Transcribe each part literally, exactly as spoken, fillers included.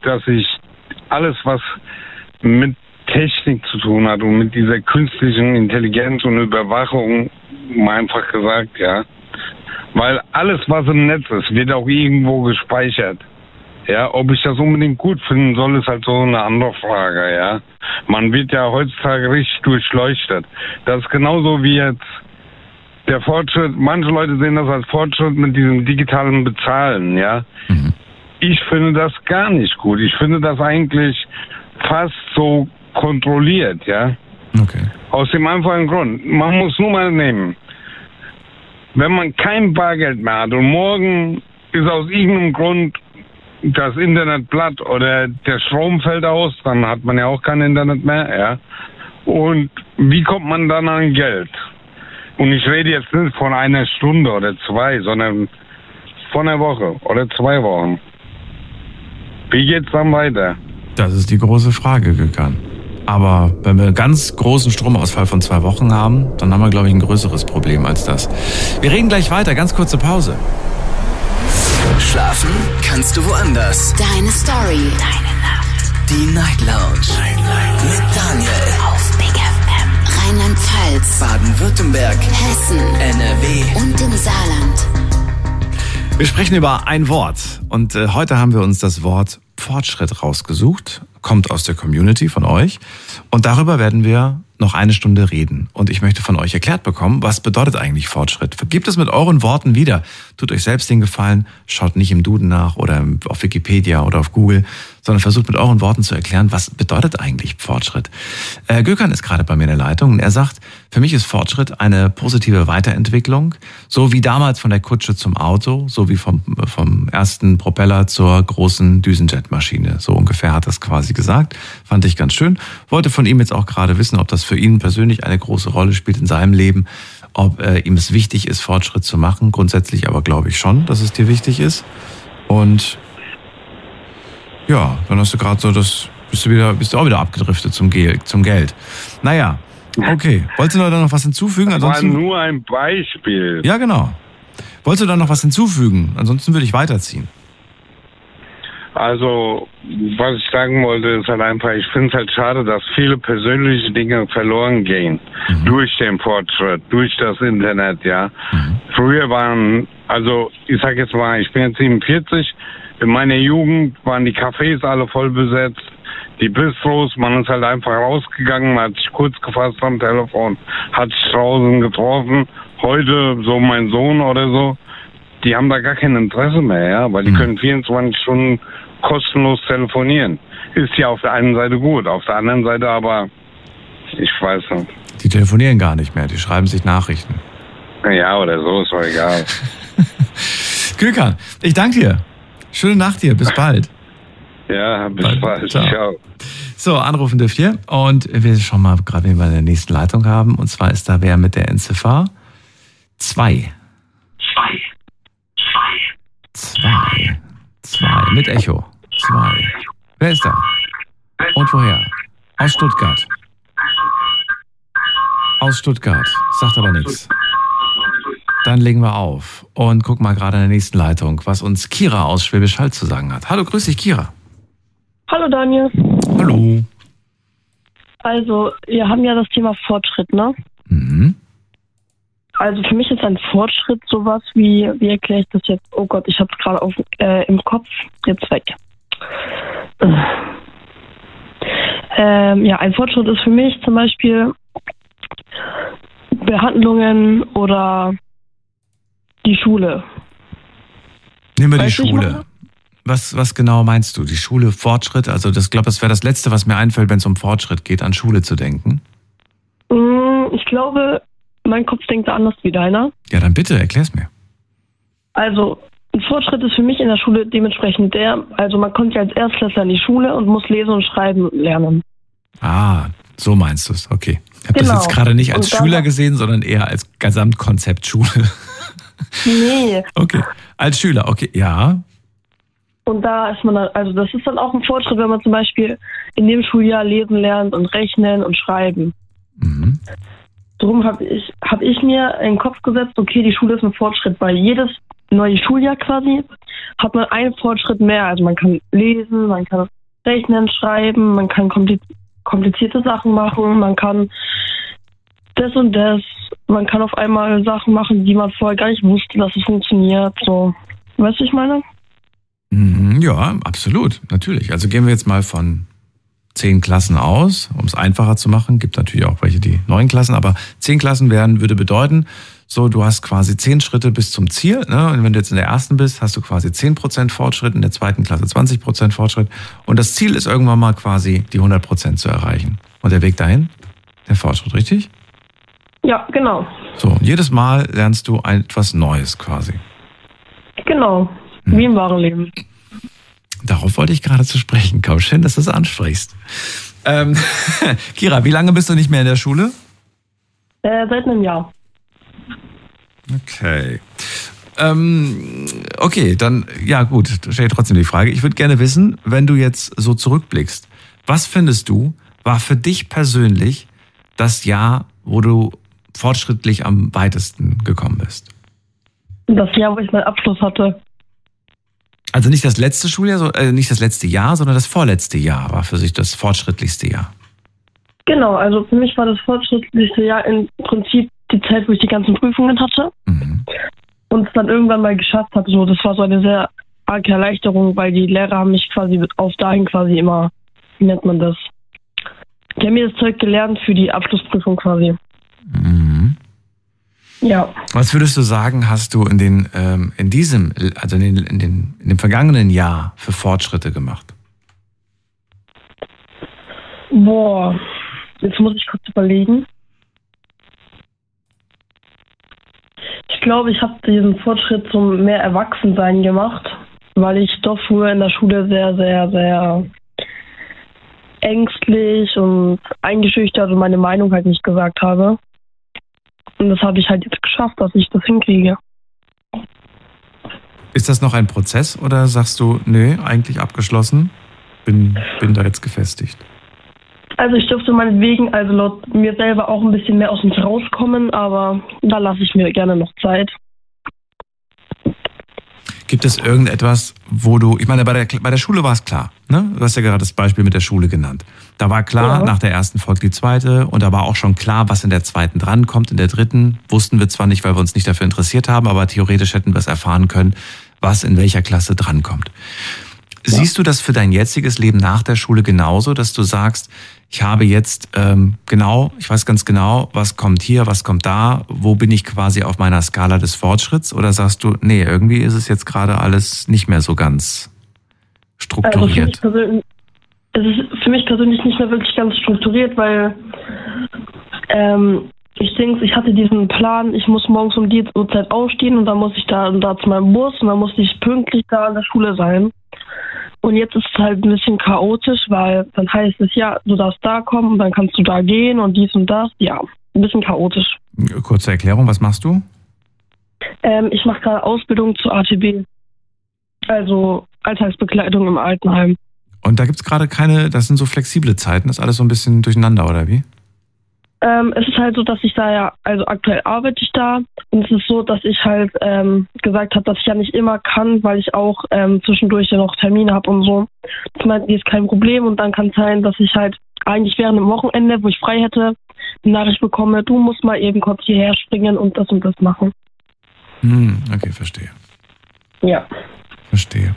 dass ich alles, was mit Technik zu tun hat und mit dieser künstlichen Intelligenz und Überwachung, mal einfach gesagt, ja, weil alles, was im Netz ist, wird auch irgendwo gespeichert. Ja, ob ich das unbedingt gut finden soll, ist halt so eine andere Frage, ja. Man wird ja heutzutage richtig durchleuchtet. Das ist genauso wie jetzt der Fortschritt, manche Leute sehen das als Fortschritt mit diesem digitalen Bezahlen, ja. Mhm. Ich finde das gar nicht gut. Ich finde das eigentlich fast so kontrolliert, ja. Okay. Aus dem einfachen Grund. Man muss nur mal nehmen, wenn man kein Bargeld mehr hat und morgen ist aus irgendeinem Grund das Internet platt oder der Strom fällt aus, dann hat man ja auch kein Internet mehr, ja. Und wie kommt man dann an Geld? Und ich rede jetzt nicht von einer Stunde oder zwei, sondern von einer Woche oder zwei Wochen. Wie geht's dann weiter? Das ist die große Frage, Gökhan. Aber wenn wir einen ganz großen Stromausfall von zwei Wochen haben, dann haben wir, glaube ich, ein größeres Problem als das. Wir reden gleich weiter, ganz kurze Pause. Schlafen kannst du woanders. Deine Story. Deine Nacht. Die Night Lounge. Night, Night. Mit Daniel. Auf Big F M. Rheinland-Pfalz. Baden-Württemberg. Hessen. N R W. Und im Saarland. Wir sprechen über ein Wort. Und äh, heute haben wir uns das Wort Fortschritt rausgesucht. Kommt aus der Community von euch. Und darüber werden wir noch eine Stunde reden. Und ich möchte von euch erklärt bekommen, was bedeutet eigentlich Fortschritt? Gebt es mit euren Worten wieder. Tut euch selbst den Gefallen, schaut nicht im Duden nach oder auf Wikipedia oder auf Google, sondern versucht mit euren Worten zu erklären, was bedeutet eigentlich Fortschritt. Äh, Gökhan ist gerade bei mir in der Leitung und er sagt, für mich ist Fortschritt eine positive Weiterentwicklung, so wie damals von der Kutsche zum Auto, so wie vom, vom ersten Propeller zur großen Düsenjetmaschine. So ungefähr hat er es quasi gesagt. Fand ich ganz schön. Wollte von ihm jetzt auch gerade wissen, ob das für ihn persönlich eine große Rolle spielt in seinem Leben, ob äh, ihm es wichtig ist, Fortschritt zu machen. Grundsätzlich aber glaube ich schon, dass es dir wichtig ist. Und ja, dann hast du gerade so das, bist du wieder, bist du auch wieder abgedriftet zum, Gel, zum Geld. Naja, okay. Wolltest du da noch was hinzufügen? Das Ansonsten, war nur ein Beispiel. Ja, genau. Wolltest du da noch was hinzufügen? Ansonsten würde ich weiterziehen. Also, was ich sagen wollte, ist halt einfach, ich finde es halt schade, dass viele persönliche Dinge verloren gehen. Mhm. Durch den Fortschritt, durch das Internet, ja. Mhm. Früher waren, also, ich sag jetzt mal, ich bin jetzt siebenundvierzig, in meiner Jugend waren die Cafés alle voll besetzt, die Bistros, man ist halt einfach rausgegangen, man hat sich kurz gefasst am Telefon, hat sich draußen getroffen. Heute, so mein Sohn oder so, die haben da gar kein Interesse mehr, ja, weil die mhm. können vierundzwanzig Stunden kostenlos telefonieren. Ist ja auf der einen Seite gut, auf der anderen Seite aber, ich weiß nicht. Die telefonieren gar nicht mehr, die schreiben sich Nachrichten. Ja, oder so, ist doch egal. Gökhan, ich danke dir. Schöne Nacht dir, bis bald. Ja, bis bald. bald. Ciao. Ciao. So, anrufen dürft ihr. Und wir schauen mal gerade, wen wir in der nächsten Leitung haben. Und zwar ist da wer mit der Endziffer zwei. Zwei. Zwei. Zwei. Mit Echo. Zwei. Wer ist da? Und woher? Aus Stuttgart. Aus Stuttgart. Sagt aber nichts. Dann legen wir auf und gucken mal gerade in der nächsten Leitung, was uns Kira aus Schwäbisch Hall zu sagen hat. Hallo, grüß dich, Kira. Hallo, Daniel. Hallo. Also, wir haben ja das Thema Fortschritt, ne? Mhm. Also für mich ist ein Fortschritt sowas wie, wie erkläre ich das jetzt? Oh Gott, ich habe es gerade auf äh, im Kopf, jetzt weg. Ähm, ja, ein Fortschritt ist für mich zum Beispiel Behandlungen oder die Schule. Nehmen wir die Schule. Was, was genau meinst du? Die Schule, Fortschritt? Also das glaube, das wäre das Letzte, was mir einfällt, wenn es um Fortschritt geht, an Schule zu denken. Ich glaube, mein Kopf denkt da anders wie deiner. Ja, dann bitte, erklär's mir. Also, ein Fortschritt ist für mich in der Schule dementsprechend der, also man kommt ja als Erstklässler in die Schule und muss lesen und schreiben lernen. Ah, so meinst du es, okay. Ich habe genau. das jetzt gerade nicht als Schüler gesehen, sondern eher als Gesamtkonzept Schule. Nee. Okay, als Schüler, okay, ja. Und da ist man dann, also das ist dann auch ein Fortschritt, wenn man zum Beispiel in dem Schuljahr lesen lernt und rechnen und schreiben. Mhm. Darum habe ich, hab ich mir in den Kopf gesetzt, okay, die Schule ist ein Fortschritt, weil jedes neue Schuljahr quasi hat man einen Fortschritt mehr. Also man kann lesen, man kann rechnen, schreiben, man kann komplizierte Sachen machen, man kann das und das, man kann auf einmal Sachen machen, die man vorher gar nicht wusste, dass es funktioniert. So, weißt du, ich meine? Ja, absolut, natürlich. Also gehen wir jetzt mal von zehn Klassen aus, um es einfacher zu machen. Gibt natürlich auch welche, die neun Klassen, aber zehn Klassen werden, würde bedeuten, so, du hast quasi zehn Schritte bis zum Ziel. Ne? Und wenn du jetzt in der ersten bist, hast du quasi zehn Prozent Fortschritt, in der zweiten Klasse zwanzig Prozent Fortschritt. Und das Ziel ist irgendwann mal quasi die hundert Prozent zu erreichen. Und der Weg dahin, der Fortschritt, richtig? Ja, genau. So, und jedes Mal lernst du etwas Neues quasi. Genau, hm. Wie im wahren Leben. Darauf wollte ich gerade zu sprechen kommen. Schön, dass du es ansprichst. Ähm, Kira, wie lange bist du nicht mehr in der Schule? Äh, seit einem Jahr. Okay. Ähm, okay, dann, ja gut, stell dir trotzdem die Frage. Ich würde gerne wissen, wenn du jetzt so zurückblickst, was findest du, war für dich persönlich das Jahr, wo du fortschrittlich am weitesten gekommen bist? Das Jahr, wo ich meinen Abschluss hatte. Also nicht das letzte Schuljahr, so, äh, nicht das letzte Jahr, sondern das vorletzte Jahr war für sich das fortschrittlichste Jahr. Genau, also für mich war das fortschrittlichste Jahr im Prinzip die Zeit, wo ich die ganzen Prüfungen hatte mhm. und es dann irgendwann mal geschafft habe. So, das war so eine sehr arge Erleichterung, weil die Lehrer haben mich quasi auf dahin quasi immer, wie nennt man das? Die haben mir das Zeug gelernt für die Abschlussprüfung quasi. Mhm. Ja. Was würdest du sagen, hast du in den ähm, in diesem, also in, den, in, den, in dem vergangenen Jahr für Fortschritte gemacht? Boah, jetzt muss ich kurz überlegen. Ich glaube, ich habe diesen Fortschritt zum mehr Erwachsensein gemacht, weil ich doch früher in der Schule sehr, sehr, sehr ängstlich und eingeschüchtert und meine Meinung halt nicht gesagt habe. Und das habe ich halt jetzt geschafft, dass ich das hinkriege. Ist das noch ein Prozess oder sagst du, nö, eigentlich abgeschlossen, bin, bin da jetzt gefestigt? Also ich dürfte meinetwegen, also laut mir selber auch ein bisschen mehr aus uns rauskommen, aber da lasse ich mir gerne noch Zeit. Gibt es irgendetwas, wo du, ich meine, bei der, bei der Schule war es klar, ne? Du hast ja gerade das Beispiel mit der Schule genannt. Da war klar, ja. Nach der ersten folgt die zweite und da war auch schon klar, was in der zweiten drankommt. In der dritten wussten wir zwar nicht, weil wir uns nicht dafür interessiert haben, aber theoretisch hätten wir es erfahren können, was in welcher Klasse drankommt. Ja. Siehst du das für dein jetziges Leben nach der Schule genauso, dass du sagst, ich habe jetzt ähm, genau, ich weiß ganz genau, was kommt hier, was kommt da, wo bin ich quasi auf meiner Skala des Fortschritts? Oder sagst du, nee, irgendwie ist es jetzt gerade alles nicht mehr so ganz strukturiert? Also für mich es ist für mich persönlich nicht mehr wirklich ganz strukturiert, weil ähm, ich denke, ich hatte diesen Plan, ich muss morgens um die Uhrzeit aufstehen und dann muss ich da und da zu meinem Bus und dann muss ich pünktlich da an der Schule sein. Und jetzt ist es halt ein bisschen chaotisch, weil dann heißt es, ja, du darfst da kommen und dann kannst du da gehen und dies und das. Ja, ein bisschen chaotisch. Kurze Erklärung, was machst du? Ähm, ich mache gerade Ausbildung zur A T B, also Alltagsbegleitung im Altenheim. Und da gibt es gerade keine, das sind so flexible Zeiten, das ist alles so ein bisschen durcheinander, oder wie? Ähm, es ist halt so, dass ich da ja, also aktuell arbeite ich da und es ist so, dass ich halt ähm, gesagt habe, dass ich ja nicht immer kann, weil ich auch ähm, zwischendurch ja noch Termine habe und so. Das meinten die, ist kein Problem und dann kann es sein, dass ich halt eigentlich während dem Wochenende, wo ich frei hätte, eine Nachricht bekomme, du musst mal eben kurz hierher springen und das und das machen. Hm, okay, verstehe. Ja. Verstehe.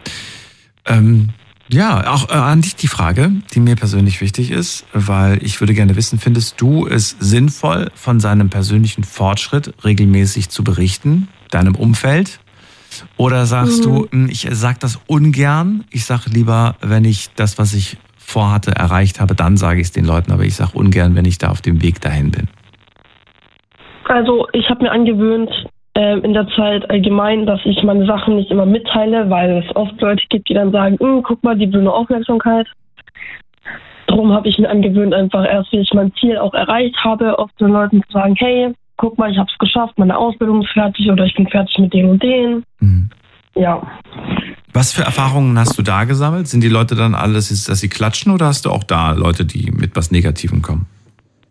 Ähm, ja, auch äh, an dich die Frage, die mir persönlich wichtig ist, weil ich würde gerne wissen, findest du es sinnvoll, von seinem persönlichen Fortschritt regelmäßig zu berichten, deinem Umfeld? Oder sagst mhm. du, ich sage das ungern, ich sage lieber, wenn ich das, was ich vorhatte, erreicht habe, dann sage ich es den Leuten, aber ich sage ungern, wenn ich da auf dem Weg dahin bin. Also ich habe mir angewöhnt, in der Zeit allgemein, dass ich meine Sachen nicht immer mitteile, weil es oft Leute gibt, die dann sagen, guck mal, die will nur Aufmerksamkeit. Darum habe ich mir angewöhnt, einfach erst, wenn ich mein Ziel auch erreicht habe, oft den Leuten zu sagen, hey, guck mal, ich habe es geschafft, meine Ausbildung ist fertig oder ich bin fertig mit dem und dem. Mhm. Ja. Was für Erfahrungen hast du da gesammelt? Sind die Leute dann alles, dass sie klatschen oder hast du auch da Leute, die mit was Negativem kommen?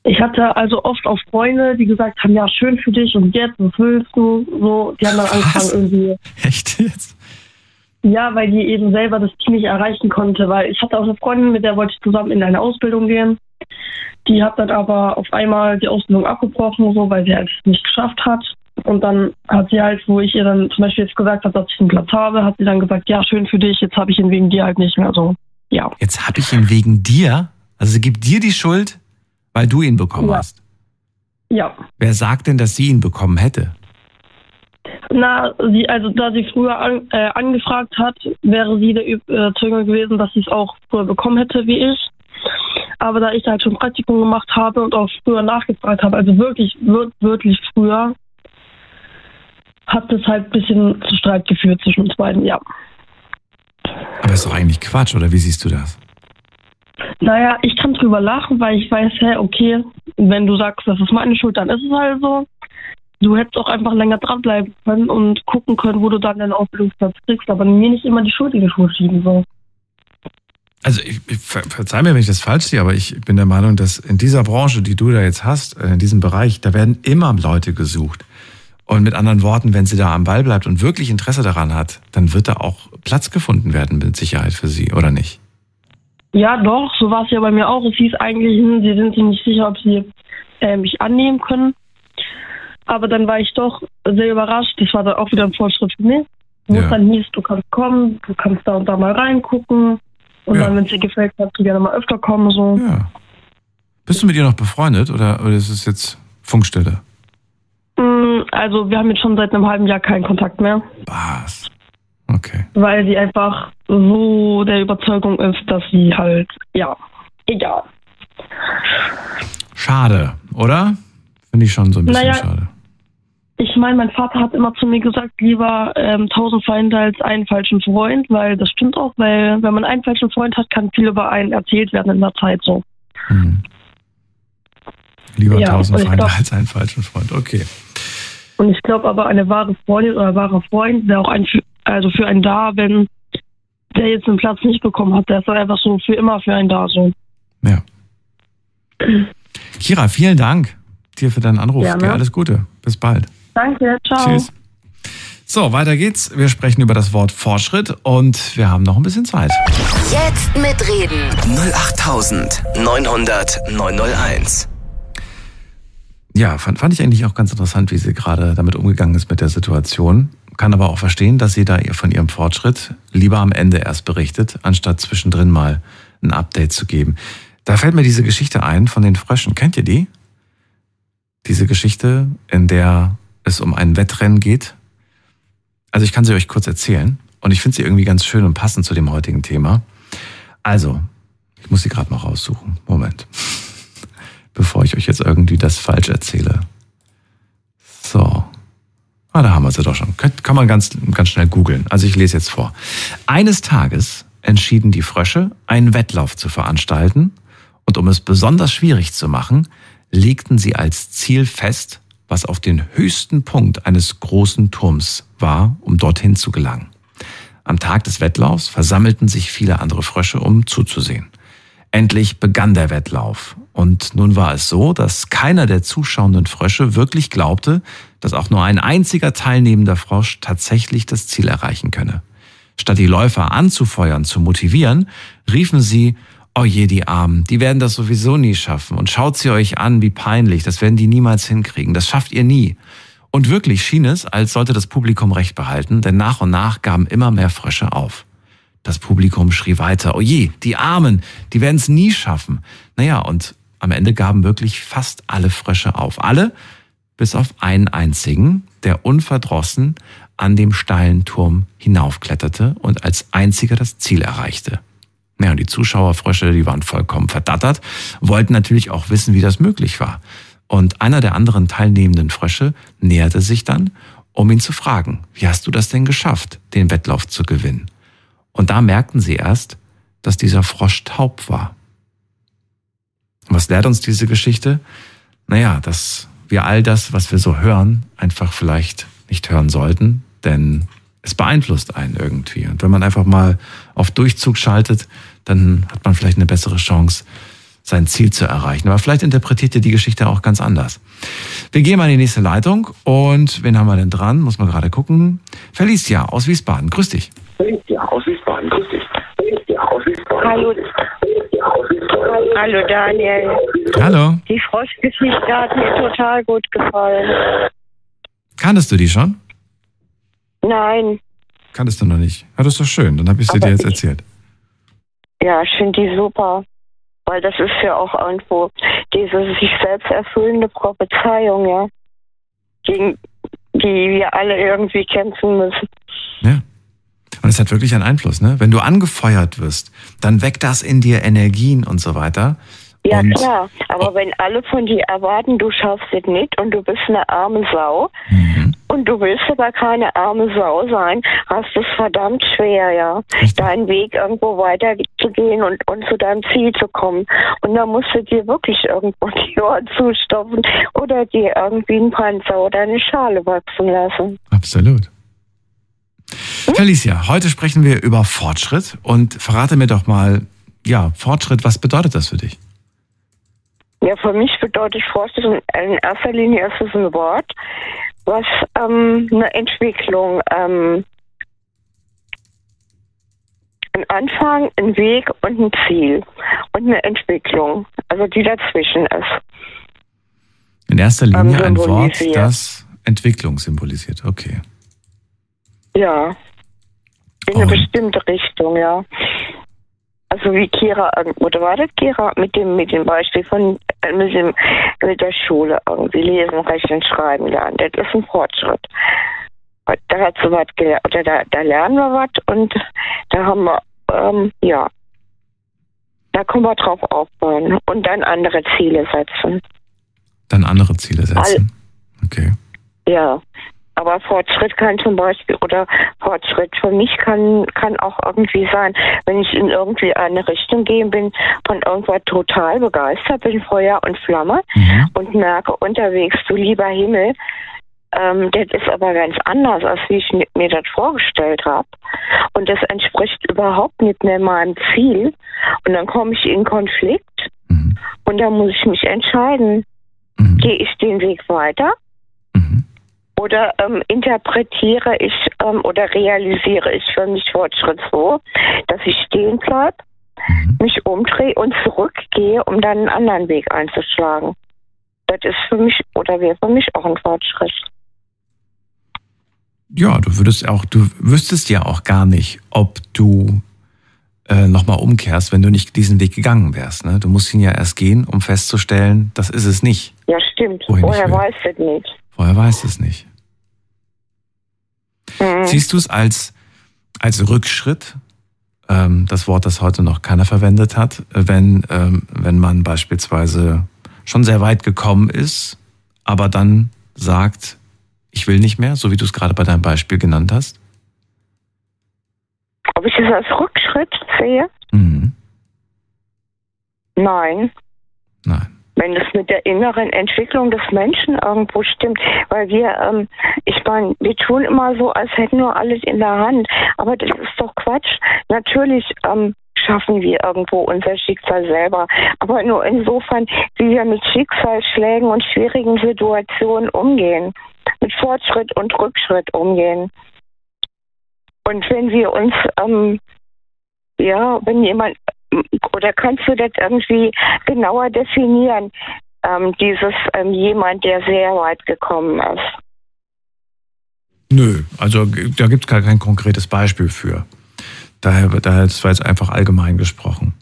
Ich hatte also oft auch Freunde, die gesagt haben, ja, schön für dich und jetzt, was willst du? So, die haben dann angefangen irgendwie. Echt jetzt? Ja, weil die eben selber das Ziel nicht erreichen konnte, weil ich hatte auch eine Freundin, mit der wollte ich zusammen in eine Ausbildung gehen. Die hat dann aber auf einmal die Ausbildung abgebrochen, so, weil sie halt nicht geschafft hat. Und dann hat sie halt, wo ich ihr dann zum Beispiel jetzt gesagt habe, dass ich einen Platz habe, hat sie dann gesagt, ja, schön für dich, jetzt habe ich ihn wegen dir halt nicht mehr, so, ja. Jetzt habe ich ihn wegen dir? Also sie gibt dir die Schuld, weil du ihn bekommen Ja. hast? Ja. Wer sagt denn, dass sie ihn bekommen hätte? Na, sie, also da sie früher an, äh, angefragt hat, wäre sie der Überzeugung gewesen, dass sie es auch früher bekommen hätte wie ich. Aber da ich halt schon Praktikum gemacht habe und auch früher nachgefragt habe, also wirklich, wir- wirklich früher, hat es halt ein bisschen zu Streit geführt zwischen uns beiden, ja. Aber ist doch eigentlich Quatsch, oder wie siehst du das? Naja, ich kann drüber lachen, weil ich weiß, hä, okay, wenn du sagst, das ist meine Schuld, dann ist es halt so. Du hättest auch einfach länger dranbleiben können und gucken können, wo du dann deinen Ausbildungsplatz kriegst, aber mir nicht immer die Schuld in die Schuhe schieben, so. Also ich, ich ver- verzeih mir, wenn ich das falsch sehe, aber ich bin der Meinung, dass in dieser Branche, die du da jetzt hast, äh, in diesem Bereich, da werden immer Leute gesucht. Und mit anderen Worten, wenn sie da am Ball bleibt und wirklich Interesse daran hat, dann wird da auch Platz gefunden werden mit Sicherheit für sie, oder nicht? Ja, doch, so war es ja bei mir auch. Es hieß eigentlich, hm, sie sind sich nicht sicher, ob sie äh, mich annehmen können. Aber dann war ich doch sehr überrascht. Das war dann auch wieder ein Fortschritt für mich. Wo Ja. es dann hieß, du kannst kommen, du kannst da und da mal reingucken. Und Ja. dann, wenn es dir gefällt, kannst du gerne mal öfter kommen. So. Ja. Bist du mit ihr noch befreundet oder, oder ist es jetzt Funkstille? Mm, Also wir haben jetzt schon seit einem halben Jahr keinen Kontakt mehr. Was? Okay. Weil sie einfach so der Überzeugung ist, dass sie halt, ja, egal. Schade, oder? Finde ich schon so ein bisschen Naja, schade. Ich meine, mein Vater hat immer zu mir gesagt, lieber ähm, tausend Feinde als einen falschen Freund, weil das stimmt auch, weil wenn man einen falschen Freund hat, kann viel über einen erzählt werden in der Zeit so. Hm. Lieber Ja, tausend und ich Feinde glaub- als einen falschen Freund. Okay. Und ich glaube aber, eine wahre Freundin oder ein wahrer Freund wäre auch ein, für- also für einen da, wenn der jetzt den Platz nicht bekommen hat. Der ist dann einfach so für immer für einen da so. Ja. Kira, vielen Dank dir für deinen Anruf. Gerne. Dir alles Gute. Bis bald. Danke, ciao. Tschüss. So, weiter geht's. Wir sprechen über das Wort Fortschritt und wir haben noch ein bisschen Zeit. Jetzt mitreden. null acht neunhundert neunhunderteins. Ja, fand, fand ich eigentlich auch ganz interessant, wie sie gerade damit umgegangen ist mit der Situation. Kann aber auch verstehen, dass sie da ihr von ihrem Fortschritt lieber am Ende erst berichtet, anstatt zwischendrin mal ein Update zu geben. Da fällt mir diese Geschichte ein von den Fröschen. Kennt ihr die? Diese Geschichte, in der es um ein Wettrennen geht. Also ich kann sie euch kurz erzählen und ich finde sie irgendwie ganz schön und passend zu dem heutigen Thema. Also, ich muss sie gerade noch raussuchen. Moment. Bevor ich euch jetzt irgendwie das falsch erzähle. So. Ah, da haben wir sie doch schon. Kann, kann man ganz, ganz schnell googeln. Also ich lese jetzt vor. Eines Tages entschieden die Frösche, einen Wettlauf zu veranstalten. Und um es besonders schwierig zu machen, legten sie als Ziel fest, was auf den höchsten Punkt eines großen Turms war, um dorthin zu gelangen. Am Tag des Wettlaufs versammelten sich viele andere Frösche, um zuzusehen. Endlich begann der Wettlauf. Und nun war es so, dass keiner der zuschauenden Frösche wirklich glaubte, dass auch nur ein einziger teilnehmender Frosch tatsächlich das Ziel erreichen könne. Statt die Läufer anzufeuern, zu motivieren, riefen sie: Oh je, die Armen, die werden das sowieso nie schaffen. Und schaut sie euch an, wie peinlich, das werden die niemals hinkriegen, das schafft ihr nie. Und wirklich schien es, als sollte das Publikum recht behalten, denn nach und nach gaben immer mehr Frösche auf. Das Publikum schrie weiter: Oh je, die Armen, die werden es nie schaffen. Naja, und am Ende gaben wirklich fast alle Frösche auf. Alle, bis auf einen einzigen, der unverdrossen an dem steilen Turm hinaufkletterte und als einziger das Ziel erreichte. Ja, und die Zuschauerfrösche, die waren vollkommen verdattert, wollten natürlich auch wissen, wie das möglich war. Und einer der anderen teilnehmenden Frösche näherte sich dann, um ihn zu fragen: Wie hast du das denn geschafft, den Wettlauf zu gewinnen? Und da merkten sie erst, dass dieser Frosch taub war. Was lehrt uns diese Geschichte? Naja, dass wir all das, was wir so hören, einfach vielleicht nicht hören sollten, denn es beeinflusst einen irgendwie. Und wenn man einfach mal auf Durchzug schaltet, dann hat man vielleicht eine bessere Chance, sein Ziel zu erreichen. Aber vielleicht interpretiert ihr die Geschichte auch ganz anders. Wir gehen mal in die nächste Leitung. Und wen haben wir denn dran? Muss man gerade gucken. Felicia aus Wiesbaden. Grüß dich. Felicia aus Wiesbaden. Grüß dich. Felicia aus Wiesbaden. Hallo. Hallo Daniel. Hallo. Die Froschgeschichte hat mir total gut gefallen. Kanntest du die schon? Nein. Kanntest du noch nicht? Ja, das ist doch schön. Dann habe ich sie dir jetzt erzählt. Ja, ich finde die super. Weil das ist ja auch irgendwo diese sich selbst erfüllende Prophezeiung, ja. Gegen die wir alle irgendwie kämpfen müssen. Ja. Und es hat wirklich einen Einfluss, ne? Wenn du angefeuert wirst, dann weckt das in dir Energien und so weiter. Ja, und klar. Aber wenn alle von dir erwarten, du schaffst es nicht und du bist eine arme Sau mhm. und du willst aber keine arme Sau sein, hast es verdammt schwer, ja, Richtig. deinen Weg irgendwo weiterzugehen und, und zu deinem Ziel zu kommen. Und dann musst du dir wirklich irgendwo die Ohren zustopfen oder dir irgendwie einen Panzer oder eine Schale wachsen lassen. Absolut. Hm? Felicia, heute sprechen wir über Fortschritt und verrate mir doch mal, ja, Fortschritt, was bedeutet das für dich? Ja, für mich bedeutet Fortschritt in erster Linie ist es ein Wort, was ähm, eine Entwicklung, ähm, ein Anfang, ein Weg und ein Ziel und eine Entwicklung, also die dazwischen ist. In erster Linie ähm, ein Wort, das Entwicklung symbolisiert, okay. Ja, in eine oh. bestimmte Richtung, ja. Also wie Kira, oder war das Kira mit dem mit dem Beispiel von mit, dem, mit der Schule irgendwie lesen, rechnen, schreiben lernen. Das ist ein Fortschritt. Da hat so was gelernt, oder da, da lernen wir was und da haben wir, ähm, ja, da können wir drauf aufbauen und dann andere Ziele setzen. Dann andere Ziele setzen? All, okay. Ja. Aber Fortschritt kann zum Beispiel, oder Fortschritt für mich kann kann auch irgendwie sein, wenn ich in irgendwie eine Richtung gehe, bin von irgendwas total begeistert, bin Feuer und Flamme mhm. und merke unterwegs, du lieber Himmel, ähm, das ist aber ganz anders, als wie ich mir das vorgestellt habe. Und das entspricht überhaupt nicht mehr meinem Ziel. Und dann komme ich in Konflikt mhm. und dann muss ich mich entscheiden, mhm. gehe ich den Weg weiter? Mhm. Oder ähm, interpretiere ich ähm, oder realisiere ich für mich Fortschritt so, dass ich stehen bleibe, mhm. mich umdrehe und zurückgehe, um dann einen anderen Weg einzuschlagen. Das ist für mich oder wäre für mich auch ein Fortschritt. Ja, du würdest auch, du wüsstest ja auch gar nicht, ob du äh, nochmal umkehrst, wenn du nicht diesen Weg gegangen wärst. Ne? Du musst ihn ja erst gehen, um festzustellen, das ist es nicht. Ja, stimmt. Vorher weißt du es nicht. Vorher weißt du es nicht. Mhm. Siehst du es als, als Rückschritt, ähm, das Wort, das heute noch keiner verwendet hat, wenn, ähm, wenn man beispielsweise schon sehr weit gekommen ist, aber dann sagt, ich will nicht mehr, so wie du es gerade bei deinem Beispiel genannt hast? Ob ich es als Rückschritt sehe? Mhm. Nein. Nein. Wenn es mit der inneren Entwicklung des Menschen irgendwo stimmt, weil wir, ähm, ich meine, wir tun immer so, als hätten wir alles in der Hand, aber das ist doch Quatsch. Natürlich ähm, schaffen wir irgendwo unser Schicksal selber, aber nur insofern, wie wir mit Schicksalsschlägen und schwierigen Situationen umgehen, mit Fortschritt und Rückschritt umgehen. Und wenn wir uns, ähm, ja, wenn jemand, oder kannst du das irgendwie genauer definieren, ähm, dieses ähm, jemand, der sehr weit gekommen ist? Nö, also da gibt es gar kein konkretes Beispiel für. Daher, daher das war jetzt einfach allgemein gesprochen.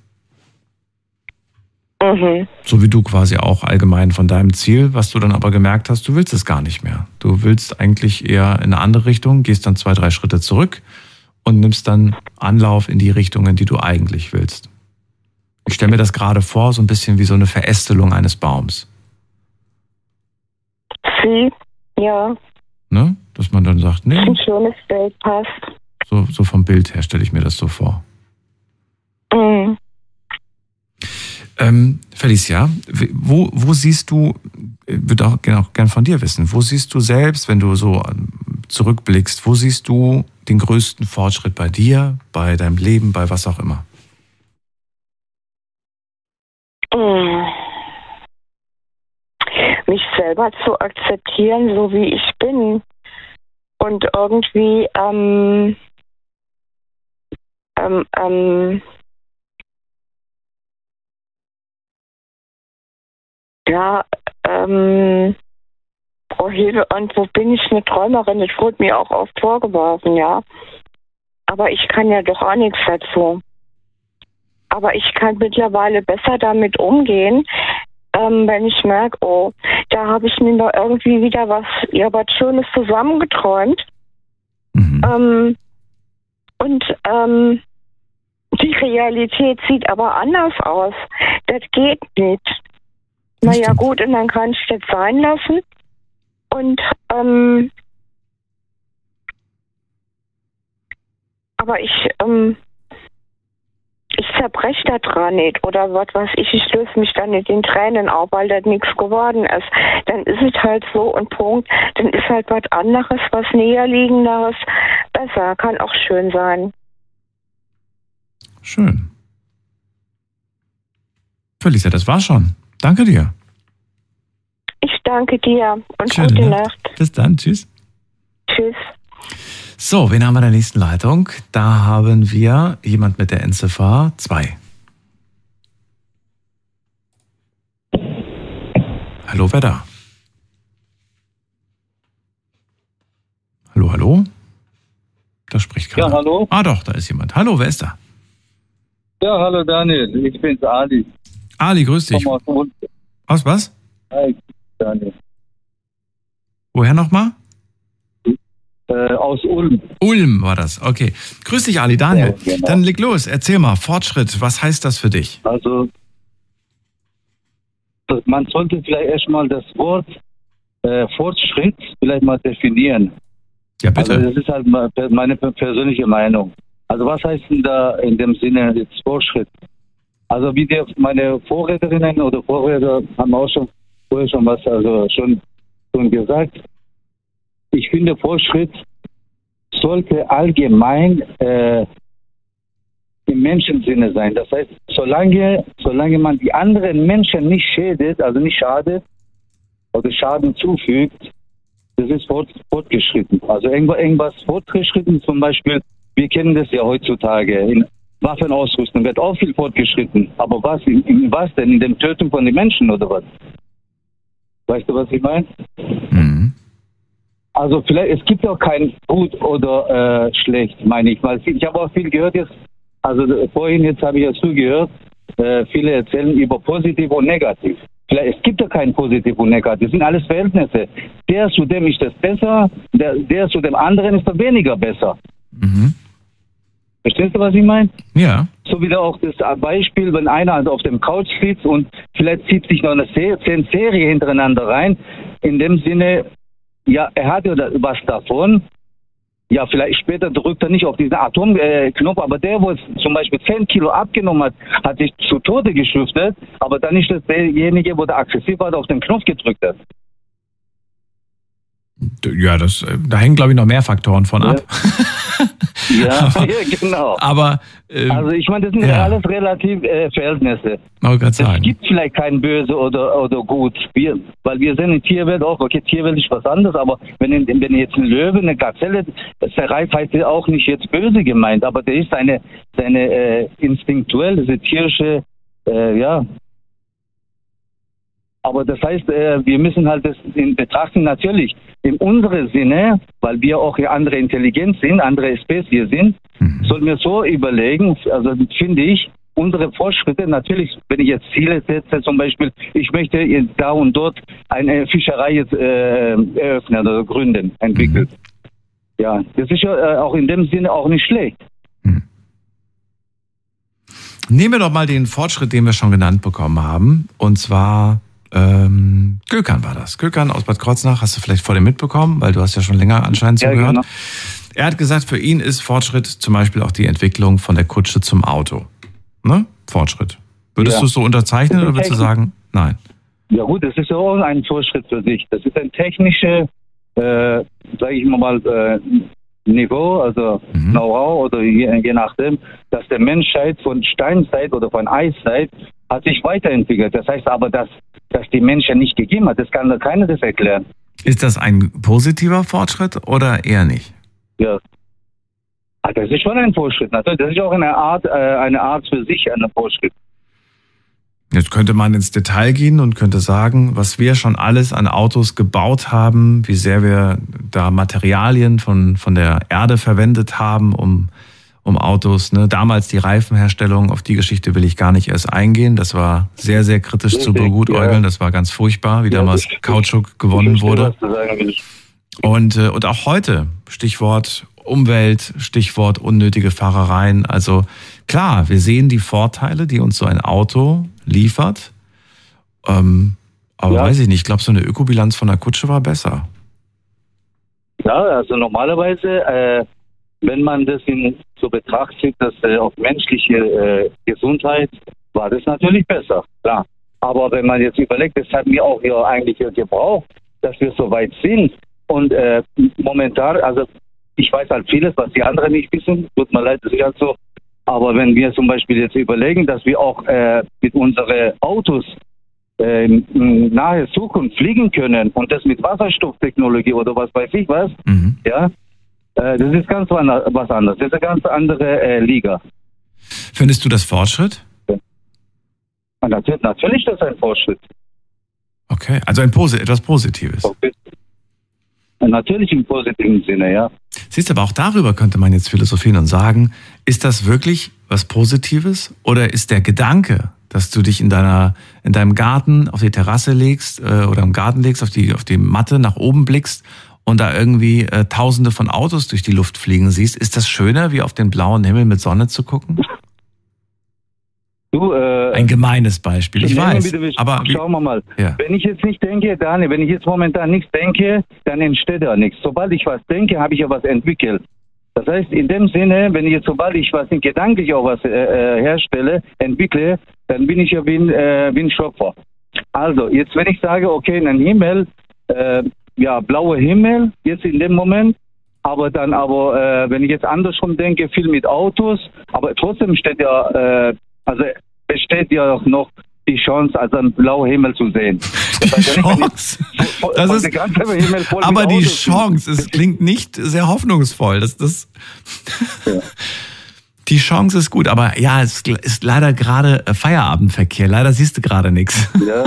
Mhm. So wie du quasi auch allgemein von deinem Ziel, was du dann aber gemerkt hast, du willst es gar nicht mehr. Du willst eigentlich eher in eine andere Richtung, gehst dann zwei, drei Schritte zurück und nimmst dann Anlauf in die Richtung, in die du eigentlich willst. Ich stelle mir das gerade vor, so ein bisschen wie so eine Verästelung eines Baums. Sie, ja. Ne? Dass man dann sagt, nee. Ein schönes Bild passt. So, so vom Bild her stelle ich mir das so vor. Mhm. Ähm, Felicia, wo, wo siehst du, ich würde auch gerne gern von dir wissen, wo siehst du selbst, wenn du so zurückblickst, wo siehst du den größten Fortschritt bei dir, bei deinem Leben, bei was auch immer? mich selber zu akzeptieren, so wie ich bin. Und irgendwie, ähm, ähm, ähm, ja, ähm, oh Hilfe, und wo bin ich eine Träumerin? Das wurde mir auch oft vorgeworfen, ja. Aber ich kann ja doch auch nichts dazu. Aber ich kann mittlerweile besser damit umgehen, ähm, wenn ich merke, oh, da habe ich mir noch irgendwie wieder was, ja, was Schönes zusammengeträumt. Mhm. Ähm, und ähm, die Realität sieht aber anders aus. Das geht nicht. Das Naja stimmt. gut, und dann kann ich das sein lassen. Und ähm, aber ich ähm, ich zerbreche da dran nicht oder was weiß ich, ich löse mich dann nicht in Tränen auf, weil das nichts geworden ist. Dann ist es halt so und Punkt. Dann ist halt was anderes, was näherliegenderes besser. Kann auch schön sein. Schön. Felicia, das war's schon. Danke dir. Ich danke dir und Schöne gute Nacht. Nacht. Bis dann. Tschüss. Tschüss. So, wen haben wir in der nächsten Leitung? Da haben wir jemand mit der Endziffer zwei. Hallo, wer da? Hallo, hallo? Da spricht keiner. Ja, hallo? Ah doch, da ist jemand. Hallo, wer ist da? Ja, hallo Daniel, ich bin's Ali. Ali, grüß dich. Komm aus Ulm. Aus was? Hi, Daniel. Woher nochmal? Äh, aus Ulm. Ulm war das, okay. Grüß dich, Ali. Daniel, Ja, genau. dann leg los. Erzähl mal, Fortschritt, was heißt das für dich? Also, das, man sollte vielleicht erstmal das Wort äh, Fortschritt vielleicht mal definieren. Ja, bitte. Also, das ist halt mal meine persönliche Meinung. Also, was heißt denn da in dem Sinne jetzt Fortschritt? Also, wie die, meine Vorrednerinnen oder Vorredner haben auch schon vorher schon was also schon, schon gesagt. Ich finde, Fortschritt sollte allgemein äh, im Menschensinne sein. Das heißt, solange, solange man die anderen Menschen nicht schädigt, also nicht schadet oder Schaden zufügt, das ist fort, fortgeschritten. Also irgendwas, irgendwas fortgeschritten, zum Beispiel, wir kennen das ja heutzutage, in Waffenausrüstung wird auch viel fortgeschritten. Aber was, in, in was denn? In der Tötung von den Menschen oder was? Weißt du, was ich meine? Mhm. Also vielleicht, es gibt auch kein gut oder äh, schlecht, meine ich. Weil ich habe auch viel gehört jetzt, also vorhin jetzt habe ich ja zugehört, äh, viele erzählen über positiv und negativ. Vielleicht, es gibt ja kein positiv und negativ, das sind alles Verhältnisse. Der zu dem ist das besser, der, der zu dem anderen ist das weniger besser. Mhm. Verstehst du, was ich meine? Ja. So wie da auch das Beispiel, wenn einer also auf dem Couch sitzt und vielleicht zieht sich noch eine Serie, zehn Serie hintereinander rein, in dem Sinne, ja, er hat ja was davon. Ja, vielleicht später drückt er nicht auf diesen Atomknopf, aber der, wo zum Beispiel zehn Kilo abgenommen hat, hat sich zu Tode geschuftet, aber dann ist das derjenige, wo der aggressiv war, auf den Knopf gedrückt hat. Ja, das, da hängen, glaube ich, noch mehr Faktoren von ab. Ja, aber, ja genau. Aber, ähm, also ich meine, das sind ja. alles relativ äh, Verhältnisse. Wollte gerade Es sagen. gibt vielleicht kein Böse oder, oder Gut, wir, weil wir sind in Tierwelt auch, okay, Tierwelt ist was anderes, aber wenn, in, wenn jetzt ein Löwe, eine Gazelle zerreißt, heißt das auch nicht jetzt böse gemeint, aber der ist seine, seine äh, instinktuell, diese tierische, äh, ja. Aber das heißt, äh, wir müssen halt das in betrachten, natürlich in unserem Sinne, weil wir auch eine andere Intelligenz sind, andere Spezies sind, Mhm. sollten wir so überlegen, also finde ich, unsere Fortschritte, natürlich, wenn ich jetzt Ziele setze, zum Beispiel, ich möchte jetzt da und dort eine Fischerei jetzt äh, eröffnen oder gründen, entwickelt. Mhm. Ja, das ist ja äh, auch in dem Sinne auch nicht schlecht. Mhm. Nehmen wir doch mal den Fortschritt, den wir schon genannt bekommen haben. Und zwar ähm, Gökhan war das. Gökhan aus Bad Kreuznach, hast du vielleicht vor dem mitbekommen, weil du hast ja schon länger anscheinend Ja, zugehört. genau. Er hat gesagt, für ihn ist Fortschritt zum Beispiel auch die Entwicklung von der Kutsche zum Auto. Ne? Fortschritt. Würdest Ja. du es so unterzeichnen Das ist oder würdest du technisch. sagen, nein? Ja gut, das ist ja auch ein Fortschritt für sich. Das ist ein technisches, äh, sage ich mal, äh, Niveau, also Mhm. Know-how oder je, je nachdem, dass der Menschheit von Steinzeit oder von Eiszeit hat sich weiterentwickelt. Das heißt aber, dass, dass die Menschen nicht gegeben hat, das kann doch keiner das erklären. Ist das ein positiver Fortschritt oder eher nicht? Ja. Das ist schon ein Fortschritt. Natürlich, das ist auch eine Art, eine Art für sich, ein Fortschritt. Jetzt könnte man ins Detail gehen und könnte sagen, was wir schon alles an Autos gebaut haben, wie sehr wir da Materialien von, von der Erde verwendet haben, um, um Autos, ne? Damals die Reifenherstellung, auf die Geschichte will ich gar nicht erst eingehen. Das war sehr, sehr kritisch Richtig, zu begutäugeln. Ja. Das war ganz furchtbar, wie ja, damals Kautschuk gewonnen ich wurde. Sagen, und, und auch heute, Stichwort Umwelt, Stichwort unnötige Fahrereien. Also klar, wir sehen die Vorteile, die uns so ein Auto liefert. Ähm, aber ja. weiß ich nicht, ich glaube, so eine Ökobilanz von der Kutsche war besser. Ja, also normalerweise, äh, wenn man das in so Betracht zieht, dass äh, auf menschliche äh, Gesundheit, war das natürlich besser, klar. Aber wenn man jetzt überlegt, das haben wir auch ja eigentlich gebraucht, dass wir so weit sind. Und äh, momentan, also ich weiß halt vieles, was die anderen nicht wissen. Tut mir leid, das ist halt so. Aber wenn wir zum Beispiel jetzt überlegen, dass wir auch äh, mit unseren Autos äh, in nahe Zukunft fliegen können und das mit Wasserstofftechnologie oder was weiß ich was, mhm. ja, äh, das ist ganz was anderes. Das ist eine ganz andere äh, Liga. Findest du das Fortschritt? Ja. Natürlich, natürlich ist das ein Fortschritt. Okay, also ein Posi- etwas Positives. Okay. Natürlich im positiven Sinne, ja. Siehst du, aber auch darüber könnte man jetzt philosophieren und sagen, ist das wirklich was Positives oder ist der Gedanke, dass du dich in deiner in deinem Garten auf die Terrasse legst äh, oder im Garten legst, auf die auf die Matte nach oben blickst und da irgendwie äh, Tausende von Autos durch die Luft fliegen siehst, ist das schöner, wie auf den blauen Himmel mit Sonne zu gucken? Du, äh, ein gemeines Beispiel, ich weiß. Bitte, aber schauen wir mal. Ja. Wenn ich jetzt nicht denke, Daniel, wenn ich jetzt momentan nichts denke, dann entsteht da nichts. Sobald ich was denke, habe ich ja was entwickelt. Das heißt, in dem Sinne, wenn ich jetzt, sobald ich was gedanklich auch was äh, herstelle, entwickle, dann bin ich ja wie ein, äh, wie ein Schöpfer. Also, jetzt wenn ich sage, okay, ein Himmel, äh, ja, blauer Himmel, jetzt in dem Moment, aber dann aber, äh, wenn ich jetzt andersrum denke, viel mit Autos, aber trotzdem steht ja, äh, also besteht ja auch noch die Chance, also einen blauen Himmel zu sehen. Das heißt, die Chance. Voll, das ist, Himmel voll aber die Autos Chance, es klingt nicht sehr hoffnungsvoll. Das, das ja. Die Chance ist gut, aber ja, es ist leider gerade Feierabendverkehr. Leider siehst du gerade nichts. Ja.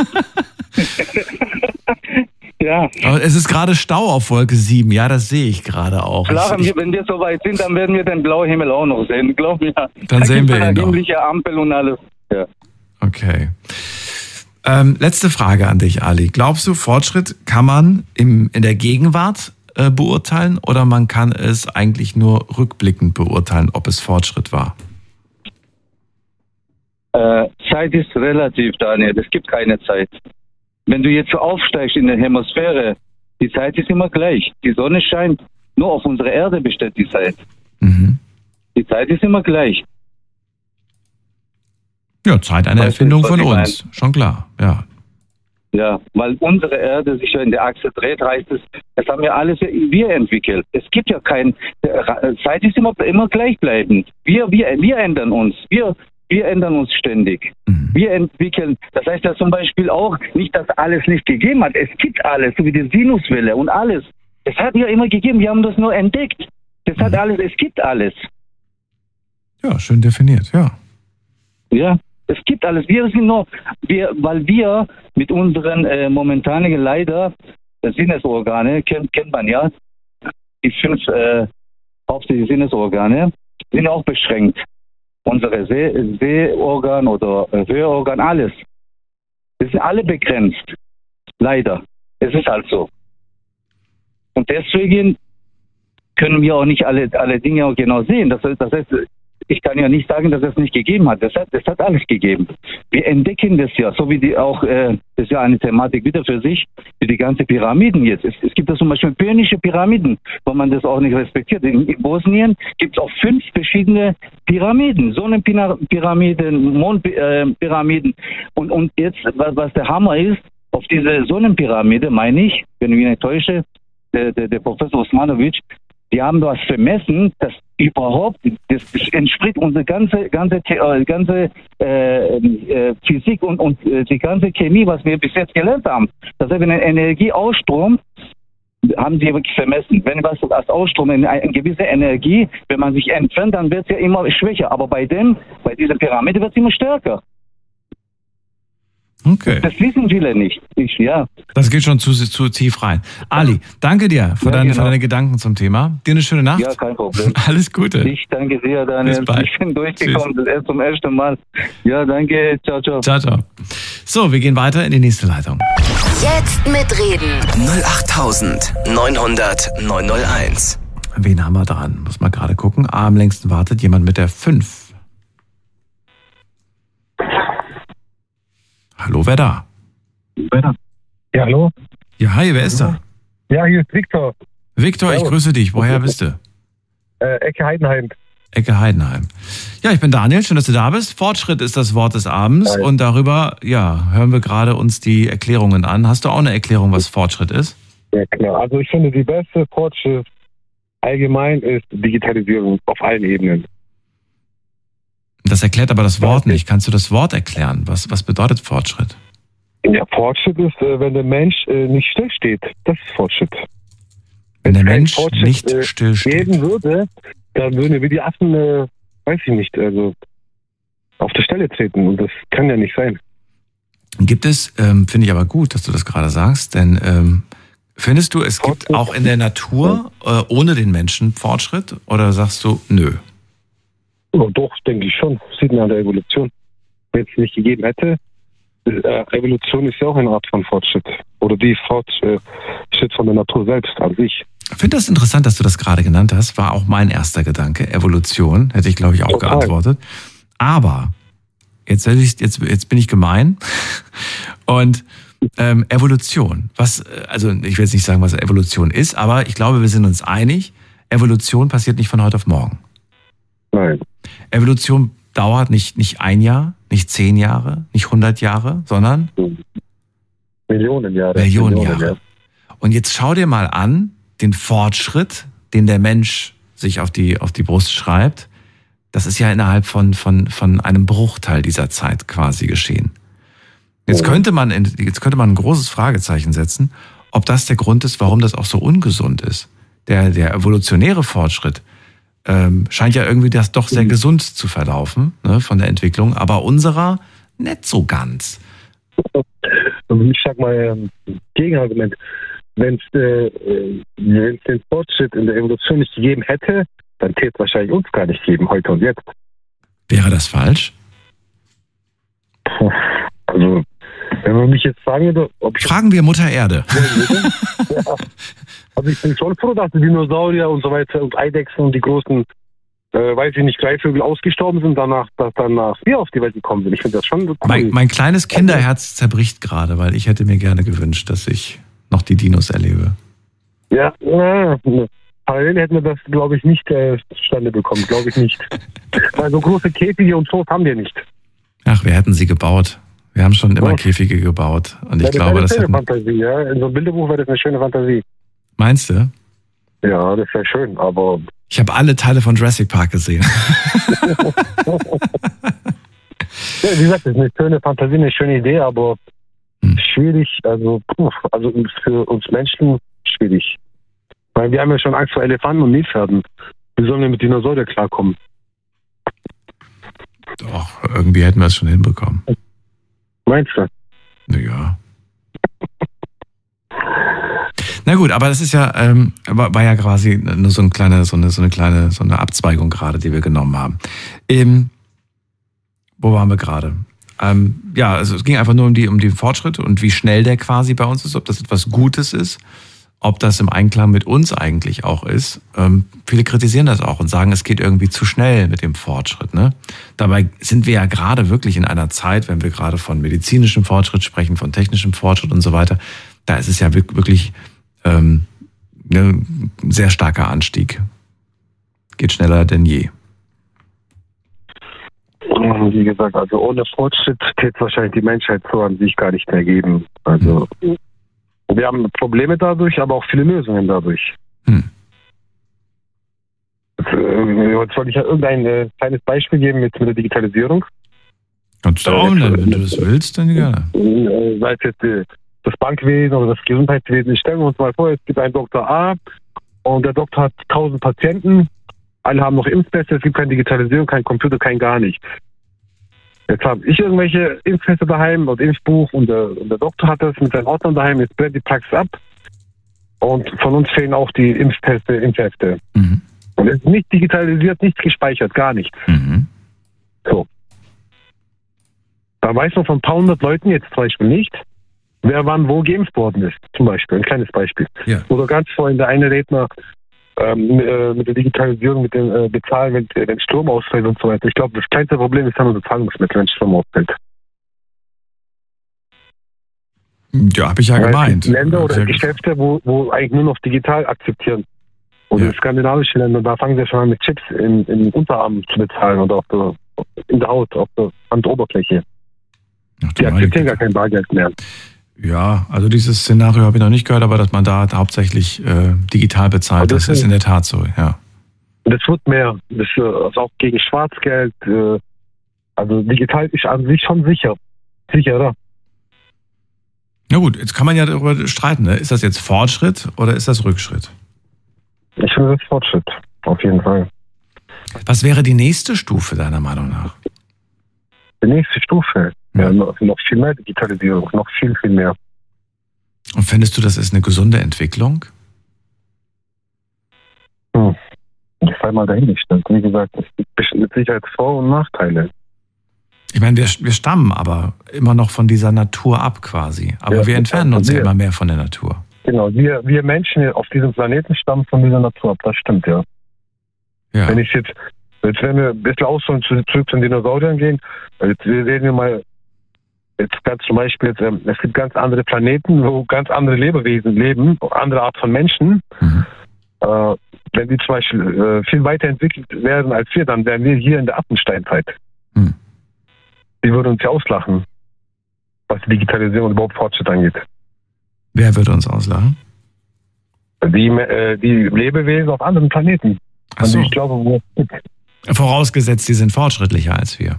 Ja. Aber es ist gerade Stau auf Wolke sieben, ja, das sehe ich gerade auch. Klar, ich, wenn wir so weit sind, dann werden wir den blauen Himmel auch noch sehen, glaub mir. Dann da sehen wir ihn noch. Himmlische Ampel und alles. Ja. Okay. Ähm, letzte Frage an dich, Ali. Glaubst du, Fortschritt kann man im, in der Gegenwart äh, beurteilen oder man kann es eigentlich nur rückblickend beurteilen, ob es Fortschritt war? Äh, Zeit ist relativ, Daniel. Es gibt keine Zeit. Wenn du jetzt so aufsteigst in der Hemisphäre, die Zeit ist immer gleich. Die Sonne scheint, nur auf unserer Erde besteht die Zeit. Mhm. Die Zeit ist immer gleich. Ja, Zeit eine weißt Erfindung du, von uns, meine? Schon klar, ja. Ja, weil unsere Erde sich ja in der Achse dreht, heißt es, das haben wir alles wir entwickelt. Es gibt ja kein, Zeit ist immer, immer gleichbleibend. Wir, wir, wir ändern uns, wir Wir ändern uns ständig. Mhm. Wir entwickeln, das heißt ja zum Beispiel auch nicht, dass alles nicht gegeben hat. Es gibt alles, so wie die Sinuswelle und alles. Es hat ja immer gegeben, wir haben das nur entdeckt. Es hat alles, es gibt alles. Ja, schön definiert, ja. Ja, es gibt alles. Wir sind nur, wir, weil wir mit unseren äh, momentanen leider Sinnesorgane, kennt, kennt man ja, die fünf äh, hauptsächlich Sinnesorgane, sind auch beschränkt. Unsere Seh- Sehorgan oder Hörorgan, alles. Das sind alle begrenzt. Leider. Es ist halt so. Und deswegen können wir auch nicht alle, alle Dinge auch genau sehen. Das, das heißt, ich kann ja nicht sagen, dass es nicht gegeben hat. Das hat, das hat alles gegeben. Wir entdecken das ja, so wie die auch, äh, das ist ja eine Thematik wieder für sich, wie die ganzen Pyramiden jetzt. Es, es gibt ja zum Beispiel pyrenäische Pyramiden, wo man das auch nicht respektiert. In, in Bosnien gibt es auch fünf verschiedene Pyramiden, Sonnenpyramiden, Mondpyramiden. Und, und jetzt, was, was der Hammer ist, auf diese Sonnenpyramide, meine ich, wenn ich mich nicht täusche, der, der, der Professor Osmanovic, die haben was vermessen, das überhaupt, das entspricht unsere ganze, ganze, äh, ganze äh, äh, Physik und, und äh, die ganze Chemie, was wir bis jetzt gelernt haben. Das heißt, wenn ein Energieausstrom, haben die wirklich vermessen. Wenn was als Ausstrom eine, eine gewisse Energie, wenn man sich entfernt, dann wird es ja immer schwächer. Aber bei dem, bei dieser Pyramide wird es immer stärker. Okay. Das wissen viele nicht. Ich, ja. Das geht schon zu, zu tief rein. Ali, danke dir für, Ja, deine, genau. für deine Gedanken zum Thema. Dir eine schöne Nacht. Ja, kein Problem. Alles Gute. Ich danke dir, Daniel. Bis bald. Ich bin durchgekommen, das erst zum ersten Mal. Ja, danke. Ciao, ciao. Ciao, ciao. So, wir gehen weiter in die nächste Leitung. Jetzt mitreden. null acht neunhundert neunhunderteins. Wen haben wir dran? Muss mal gerade gucken. Ah, am längsten wartet jemand mit der fünf. Hallo, wer da? Ja, hallo? Ja, hi, wer ist da? Ja, hier ist Viktor, Viktor, ich Servus. grüße dich. Woher bist du? äh, Ecke Heidenheim. Ecke Heidenheim. Ja, ich bin Daniel, schön, dass du da bist. Fortschritt ist das Wort des Abends Hi. und darüber, ja, hören wir gerade uns die Erklärungen an. Hast du auch eine Erklärung, was Fortschritt ist? Ja, klar. Also ich finde, die beste Fortschritt allgemein ist Digitalisierung auf allen Ebenen. Das erklärt aber das Wort nicht. Kannst du das Wort erklären? Was, was bedeutet Fortschritt? Ja, Fortschritt ist, äh, wenn der Mensch äh, nicht stillsteht. Das ist Fortschritt. Wenn der es keinen Mensch Fortschritt, nicht äh, stillsteht. geben würde, dann würden wir die Affen, äh, weiß ich nicht, also auf der Stelle treten. Und das kann ja nicht sein. Gibt es, ähm, finde ich aber gut, dass du das gerade sagst, denn ähm, findest du, es gibt Fortschritt. auch in der Natur äh, ohne den Menschen Fortschritt? Oder sagst du, nö? Oh, doch, denke ich schon. Sieht man an der Evolution. Wenn es nicht gegeben hätte, äh, Evolution ist ja auch eine Art von Fortschritt. Oder die Fortschritt von der Natur selbst an sich. Ich finde das interessant, dass du das gerade genannt hast. War auch mein erster Gedanke. Evolution, hätte ich, glaube ich, auch Total. geantwortet. Aber, jetzt, hätte ich, jetzt, jetzt bin ich gemein. Und ähm, Evolution, was, also ich will jetzt nicht sagen, was Evolution ist, aber ich glaube, wir sind uns einig, Evolution passiert nicht von heute auf morgen. Nein. Evolution dauert nicht, nicht ein Jahr, nicht zehn Jahre, nicht hundert Jahre, sondern Millionen Jahre. Millionen Jahre. Und jetzt schau dir mal an, den Fortschritt, den der Mensch sich auf die, auf die Brust schreibt, das ist ja innerhalb von, von, von einem Bruchteil dieser Zeit quasi geschehen. Jetzt könnte man, in, jetzt könnte man ein großes Fragezeichen setzen, ob das der Grund ist, warum das auch so ungesund ist. Der, der evolutionäre Fortschritt ähm, scheint ja irgendwie das doch sehr gesund zu verlaufen, ne, von der Entwicklung, aber unserer nicht so ganz. Also ich sag mal, ähm, Gegenargument. Wenn es äh, wenn's den Fortschritt in der Evolution nicht gegeben hätte, dann täte es wahrscheinlich uns gar nicht geben, heute und jetzt. Wäre das falsch? Puh. Also, wenn man mich jetzt fragen würde, ob ich... Fragen wir Mutter Erde. Ja. Also ich bin schon froh, dass die Dinosaurier und so weiter und Eidechsen und die großen, äh, weiß ich nicht, Greifvögel ausgestorben sind, danach, dass danach wir auf die Welt gekommen sind. Ich finde das schon cool. Mein, mein kleines Kinderherz zerbricht gerade, weil ich hätte mir gerne gewünscht, dass ich noch die Dinos erlebe. Ja, na, parallel hätten wir das, glaube ich, nicht äh, zustande bekommen, glaube ich nicht. Weil so große Käfige und so haben wir nicht. Ach, wir hätten sie gebaut. Wir haben schon immer Ja. Käfige gebaut. Und ich Ja, das glaube, wäre das eine schöne hätten... Fantasie, ja. In so einem Bilderbuch wäre das eine schöne Fantasie. Meinst du? Ja, das wäre schön, aber... Ich habe alle Teile von Jurassic Park gesehen. Ja, wie gesagt, das ist eine schöne Fantasie, eine schöne Idee, aber Hm. schwierig, also, puh, also für uns Menschen schwierig. Weil wir haben ja schon Angst vor Elefanten und Nilpferden. Wie sollen wir mit Dinosauriern klarkommen? Doch, irgendwie hätten wir es schon hinbekommen. Meinst du? Naja. Na gut, aber das ist ja, ähm, war, war ja quasi nur so eine kleine, so eine, so eine kleine, so eine Abzweigung gerade, die wir genommen haben. Ähm, wo waren wir gerade? Ähm, ja, also es ging einfach nur um die, um den Fortschritt und wie schnell der quasi bei uns ist, ob das etwas Gutes ist, ob das im Einklang mit uns eigentlich auch ist. Ähm, viele kritisieren das auch und sagen, es geht irgendwie zu schnell mit dem Fortschritt. Ne? Dabei sind wir ja gerade wirklich in einer Zeit, wenn wir gerade von medizinischem Fortschritt sprechen, von technischem Fortschritt und so weiter, da ist es ja wirklich ähm, ein sehr starker Anstieg. Geht schneller denn je. Wie gesagt, also ohne Fortschritt hätte es wahrscheinlich die Menschheit so an sich gar nicht mehr geben. Also wir haben Probleme dadurch, aber auch viele Lösungen dadurch. Hm. Jetzt, äh, jetzt wollte ich ja irgendein äh, kleines Beispiel geben mit, mit der Digitalisierung. Kannst du auch nennen, wenn du das willst, dann gerne. Äh, sei es jetzt äh, das Bankwesen oder das Gesundheitswesen. Stellen wir uns mal vor, es gibt einen Doktor A und der Doktor hat tausend Patienten. Alle haben noch Impfpässe, es gibt keine Digitalisierung, kein Computer, kein gar nichts. Jetzt habe ich irgendwelche Impfpässe daheim und Impfbuch und der, und der Doktor hat das mit seinen Ordnern daheim, jetzt brennt die Praxis ab und von uns fehlen auch die Impfpässe, Impfhefte. Mhm. Und es ist nicht digitalisiert, nichts gespeichert, gar nichts. Mhm. So. Da weiß man von ein paar hundert Leuten jetzt zum Beispiel nicht, wer wann wo geimpft worden ist, zum Beispiel, ein kleines Beispiel. Ja. Oder ganz vorhin der eine Redner ähm, äh, mit der Digitalisierung, mit dem äh, Bezahlen, wenn, wenn Strom ausfällt und so weiter. Ich glaube, das kleinste Problem ist dann unser Zahlungsmittel, wenn Strom ausfällt. Ja, habe ich ja gemeint. Länder oder Geschäfte, wo, wo eigentlich nur noch digital akzeptieren. Oder ja. skandinavische Länder, da fangen sie schon an mit Chips in, in Unterarm zu bezahlen oder auf der, in der Haut, auf der Handoberfläche. Ach, die akzeptieren gar kein Bargeld mehr. Ja, also dieses Szenario habe ich noch nicht gehört, aber dass man da hauptsächlich äh, digital bezahlt, das, das ist in der Tat so, ja. Das wird mehr. Das ist also auch gegen Schwarzgeld. Äh, also digital ist an sich schon sicher. Sicherer. Na gut, jetzt kann man ja darüber streiten. Ne? Ist das jetzt Fortschritt oder ist das Rückschritt? Ich finde das Fortschritt, auf jeden Fall. Was wäre die nächste Stufe deiner Meinung nach? Die nächste Stufe? Ja, noch, noch viel mehr Digitalisierung, noch viel, viel mehr. Und findest du, das ist eine gesunde Entwicklung? Hm. Ich sei mal dahingestellt. Wie gesagt, es gibt mit Sicherheit Vor- und Nachteile. Ich meine, wir, wir stammen aber immer noch von dieser Natur ab quasi. Aber ja, wir entfernen uns wir, ja immer mehr von der Natur. Genau, wir, wir Menschen auf diesem Planeten stammen von dieser Natur ab. Das stimmt, ja. ja. Wenn ich jetzt, jetzt wenn wir ein bisschen ausholen, zurück zu den Dinosauriern gehen, jetzt reden wir mal, jetzt ganz zum Beispiel, jetzt, ähm, es gibt ganz andere Planeten, wo ganz andere Lebewesen leben, andere Art von Menschen. Mhm. Äh, wenn die zum Beispiel äh, viel weiterentwickelt werden als wir, dann wären wir hier in der Affensteinzeit. Mhm. Die würden uns ja auslachen, was die Digitalisierung und überhaupt Fortschritt angeht. Wer würde uns auslachen? Die, äh, die Lebewesen auf anderen Planeten. Ach so. Und ich glaube, wo vorausgesetzt, die sind fortschrittlicher als wir.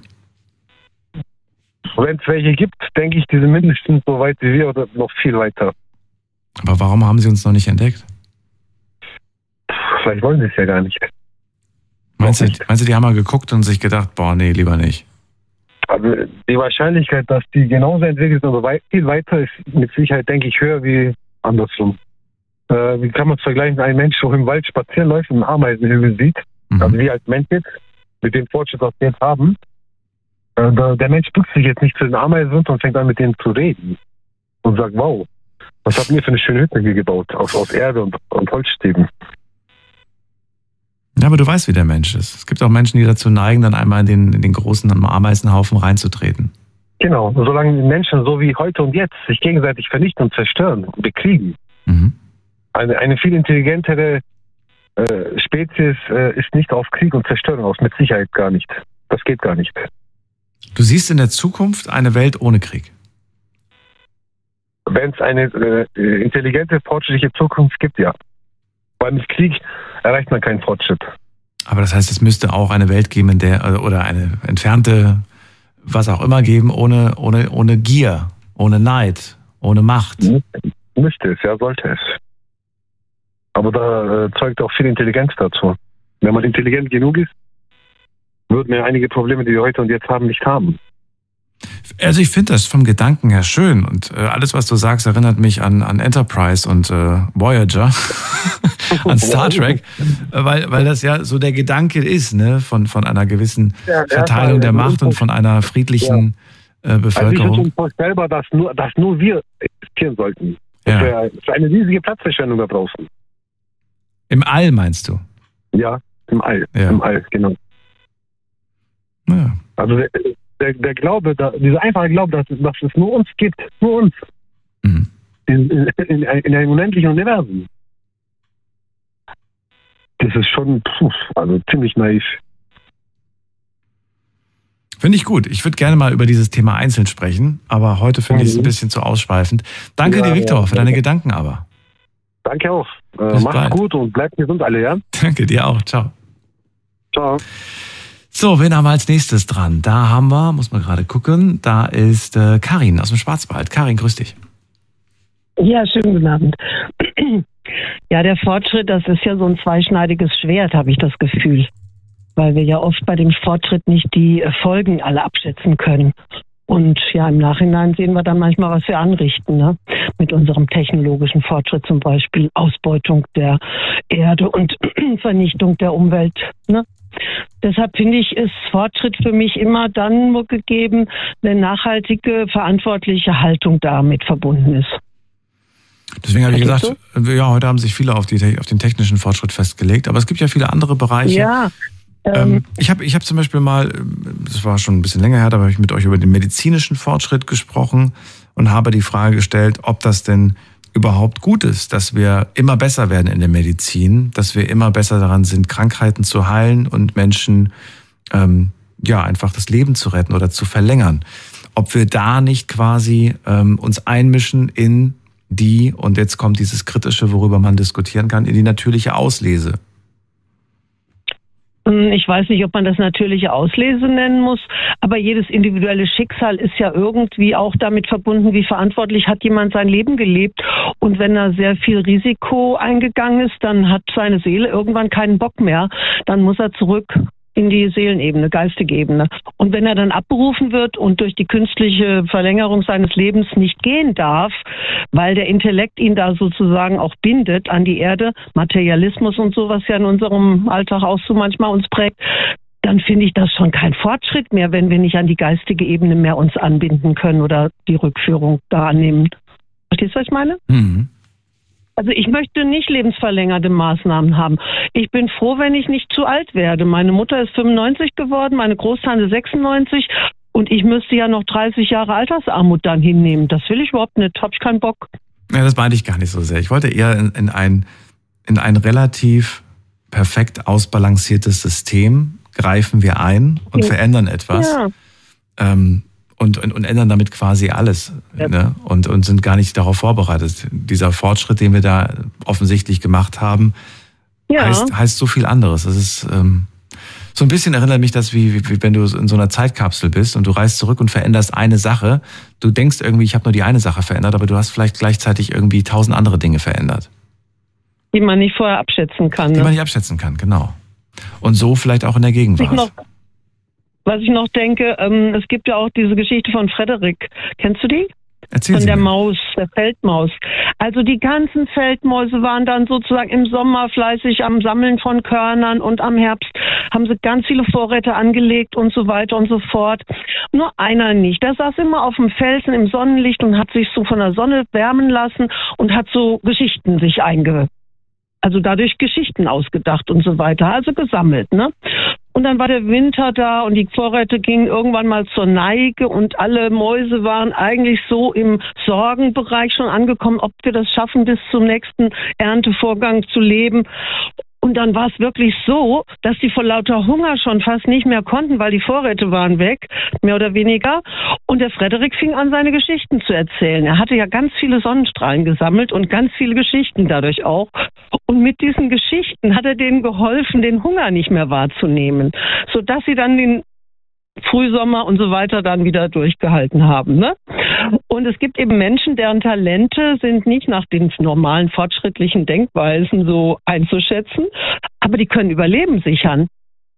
Wenn es welche gibt, denke ich, die sind mindestens so weit wie wir oder noch viel weiter. Aber warum haben sie uns noch nicht entdeckt? Vielleicht wollen sie es ja gar nicht. Meinst du, meinst du, die haben mal geguckt und sich gedacht, boah, nee, lieber nicht? Also die Wahrscheinlichkeit, dass die genauso entwickelt sind oder weit, viel weiter ist, mit Sicherheit, denke ich, höher wie andersrum. Äh, wie kann man es vergleichen? Ein Mensch, der im Wald spazieren läuft und einen Ameisenhügel sieht, mhm. also wir als Mensch jetzt, mit dem Fortschritt, was wir jetzt haben, äh, der, der Mensch bückt sich jetzt nicht zu den Ameisen und fängt an, mit denen zu reden und sagt, wow, was habt ihr für eine schöne Hütte hier gebaut, aus, aus Erde und, und Holzstäben. Ja, aber du weißt, wie der Mensch ist. Es gibt auch Menschen, die dazu neigen, dann einmal in den, in den großen Ameisenhaufen reinzutreten. Genau, solange die Menschen so wie heute und jetzt sich gegenseitig vernichten und zerstören und bekriegen. Mhm. Eine, eine viel intelligentere äh, Spezies äh, ist nicht auf Krieg und Zerstörung aus, mit Sicherheit gar nicht. Das geht gar nicht. Du siehst in der Zukunft eine Welt ohne Krieg? Wenn es eine äh, intelligente, fortschrittliche Zukunft gibt, ja. Weil mit Krieg erreicht man keinen Fortschritt. Aber das heißt, es müsste auch eine Welt geben, in der, oder eine entfernte, was auch immer geben, ohne, ohne, ohne Gier, ohne Neid, ohne Macht. Müsste es, ja, sollte es. Aber da äh, zeugt auch viel Intelligenz dazu. Wenn man intelligent genug ist, würden wir einige Probleme, die wir heute und jetzt haben, nicht haben. Also ich finde das vom Gedanken her schön und äh, alles, was du sagst, erinnert mich an, an Enterprise und äh, Voyager, an Star Trek, weil, weil das ja so der Gedanke ist, ne, von, von einer gewissen ja, Verteilung der Macht und von einer friedlichen ja. äh, Bevölkerung. Also ich finde uns selber, dass nur, dass nur wir existieren sollten. Das ja. wäre eine riesige Platzverschwendung da draußen. Im All meinst du? Ja, im All, ja. im All, genau. Ja. Also der, der, der Glaube, der, dieser einfache Glaube, dass, dass es nur uns gibt, nur uns, mhm. in, in, in, in einem unendlichen Universum. Das ist schon, puh, also ziemlich naiv. Finde ich gut. Ich würde gerne mal über dieses Thema einzeln sprechen, aber heute finde mhm. ich es ein bisschen zu ausschweifend. Danke ja, dir, Viktor, ja, für deine ja. Gedanken aber. Danke auch. Äh, macht's gut und bleibt gesund alle, ja? Danke dir auch. Ciao. Ciao. So, wen haben wir als nächstes dran? Da haben wir, muss man gerade gucken, da ist äh, Karin aus dem Schwarzwald. Karin, grüß dich. Ja, schönen guten Abend. Ja, der Fortschritt, das ist ja so ein zweischneidiges Schwert, habe ich das Gefühl. Weil wir ja oft bei dem Fortschritt nicht die Folgen alle abschätzen können. Und ja, im Nachhinein sehen wir dann manchmal, was wir anrichten, ne? Mit unserem technologischen Fortschritt, zum Beispiel Ausbeutung der Erde und Vernichtung der Umwelt, ne? Deshalb finde ich, ist Fortschritt für mich immer dann nur gegeben, wenn nachhaltige, verantwortliche Haltung damit verbunden ist. Deswegen habe ich gesagt, ja, heute haben sich viele auf, die, auf den technischen Fortschritt festgelegt, aber es gibt ja viele andere Bereiche. Ja. Ähm, ich habe ich hab zum Beispiel mal, das war schon ein bisschen länger her, da habe ich mit euch über den medizinischen Fortschritt gesprochen und habe die Frage gestellt, ob das denn überhaupt gut ist, dass wir immer besser werden in der Medizin, dass wir immer besser daran sind, Krankheiten zu heilen und Menschen ähm, ja einfach das Leben zu retten oder zu verlängern. Ob wir da nicht quasi ähm, uns einmischen in die, und jetzt kommt dieses Kritische, worüber man diskutieren kann, in die natürliche Auslese. Ich weiß nicht, ob man das natürliche Auslese nennen muss, aber jedes individuelle Schicksal ist ja irgendwie auch damit verbunden, wie verantwortlich hat jemand sein Leben gelebt. Und wenn er sehr viel Risiko eingegangen ist, dann hat seine Seele irgendwann keinen Bock mehr. Dann muss er zurück in die Seelenebene, geistige Ebene. Und wenn er dann abberufen wird und durch die künstliche Verlängerung seines Lebens nicht gehen darf, weil der Intellekt ihn da sozusagen auch bindet an die Erde, Materialismus und so, was ja in unserem Alltag auch so manchmal uns prägt, dann finde ich das schon kein Fortschritt mehr, wenn wir nicht an die geistige Ebene mehr uns anbinden können oder die Rückführung da annehmen. Verstehst du, was ich meine? Mhm. Also ich möchte nicht lebensverlängernde Maßnahmen haben. Ich bin froh, wenn ich nicht zu alt werde. Meine Mutter ist fünfundneunzig geworden, meine Großtante sechsundneunzig und ich müsste ja noch dreißig Jahre Altersarmut dann hinnehmen. Das will ich überhaupt nicht, hab ich keinen Bock. Ja, das meinte ich gar nicht so sehr. Ich wollte eher in, in, ein, in ein relativ perfekt ausbalanciertes System greifen wir ein und ja. verändern etwas. Ja. Ähm, Und, und, und ändern damit quasi alles, ja. ne? und, und sind gar nicht darauf vorbereitet. Dieser Fortschritt, den wir da offensichtlich gemacht haben, ja. heißt, heißt so viel anderes. Das ist ähm, so ein bisschen erinnert mich das, wie, wie, wie wenn du in so einer Zeitkapsel bist und du reist zurück und veränderst eine Sache. Du denkst irgendwie, ich habe nur die eine Sache verändert, aber du hast vielleicht gleichzeitig irgendwie tausend andere Dinge verändert. Die man nicht vorher abschätzen kann. Die ne? man nicht abschätzen kann, genau. Und so vielleicht auch in der Gegenwart. Was ich noch denke, ähm, es gibt ja auch diese Geschichte von Frederik. Kennst du die? Erzähl Von der mir. Maus, der Feldmaus. Also die ganzen Feldmäuse waren dann sozusagen im Sommer fleißig am Sammeln von Körnern und am Herbst haben sie ganz viele Vorräte angelegt und so weiter und so fort. Nur einer nicht. Der saß immer auf dem Felsen im Sonnenlicht und hat sich so von der Sonne wärmen lassen und hat so Geschichten sich einge... Also dadurch Geschichten ausgedacht und so weiter, also gesammelt, ne? Und dann war der Winter da und die Vorräte gingen irgendwann mal zur Neige und alle Mäuse waren eigentlich so im Sorgenbereich schon angekommen, ob wir das schaffen, bis zum nächsten Erntevorgang zu leben. Und dann war es wirklich so, dass die vor lauter Hunger schon fast nicht mehr konnten, weil die Vorräte waren weg, mehr oder weniger. Und der Frederik fing an, seine Geschichten zu erzählen. Er hatte ja ganz viele Sonnenstrahlen gesammelt und ganz viele Geschichten dadurch auch. Und mit diesen Geschichten hat er denen geholfen, den Hunger nicht mehr wahrzunehmen, sodass sie dann den Frühsommer und so weiter dann wieder durchgehalten haben. Ne? Und es gibt eben Menschen, deren Talente sind nicht nach den normalen fortschrittlichen Denkweisen so einzuschätzen, aber die können Überleben sichern.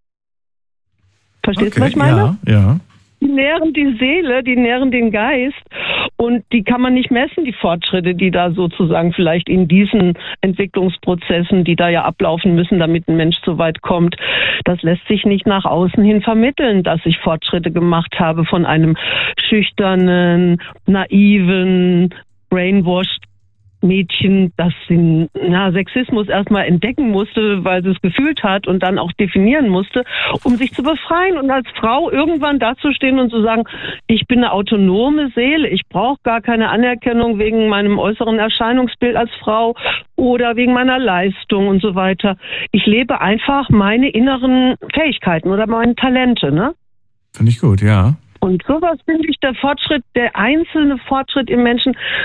Verstehst okay, du, was ich meine? Ja, ja. Die nähren die Seele, die nähren den Geist und die kann man nicht messen, die Fortschritte, die da sozusagen vielleicht in diesen Entwicklungsprozessen, die da ja ablaufen müssen, damit ein Mensch so weit kommt. Das lässt sich nicht nach außen hin vermitteln, dass ich Fortschritte gemacht habe von einem schüchternen, naiven, brainwashed Mädchen, das den na, Sexismus erstmal entdecken musste, weil sie es gefühlt hat und dann auch definieren musste, um sich zu befreien und als Frau irgendwann dazustehen und zu sagen, ich bin eine autonome Seele, ich brauche gar keine Anerkennung wegen meinem äußeren Erscheinungsbild als Frau oder wegen meiner Leistung und so weiter. Ich lebe einfach meine inneren Fähigkeiten oder meine Talente, ne? Finde ich gut, ja. Und sowas finde ich der Fortschritt, der einzelne Fortschritt im Menschen,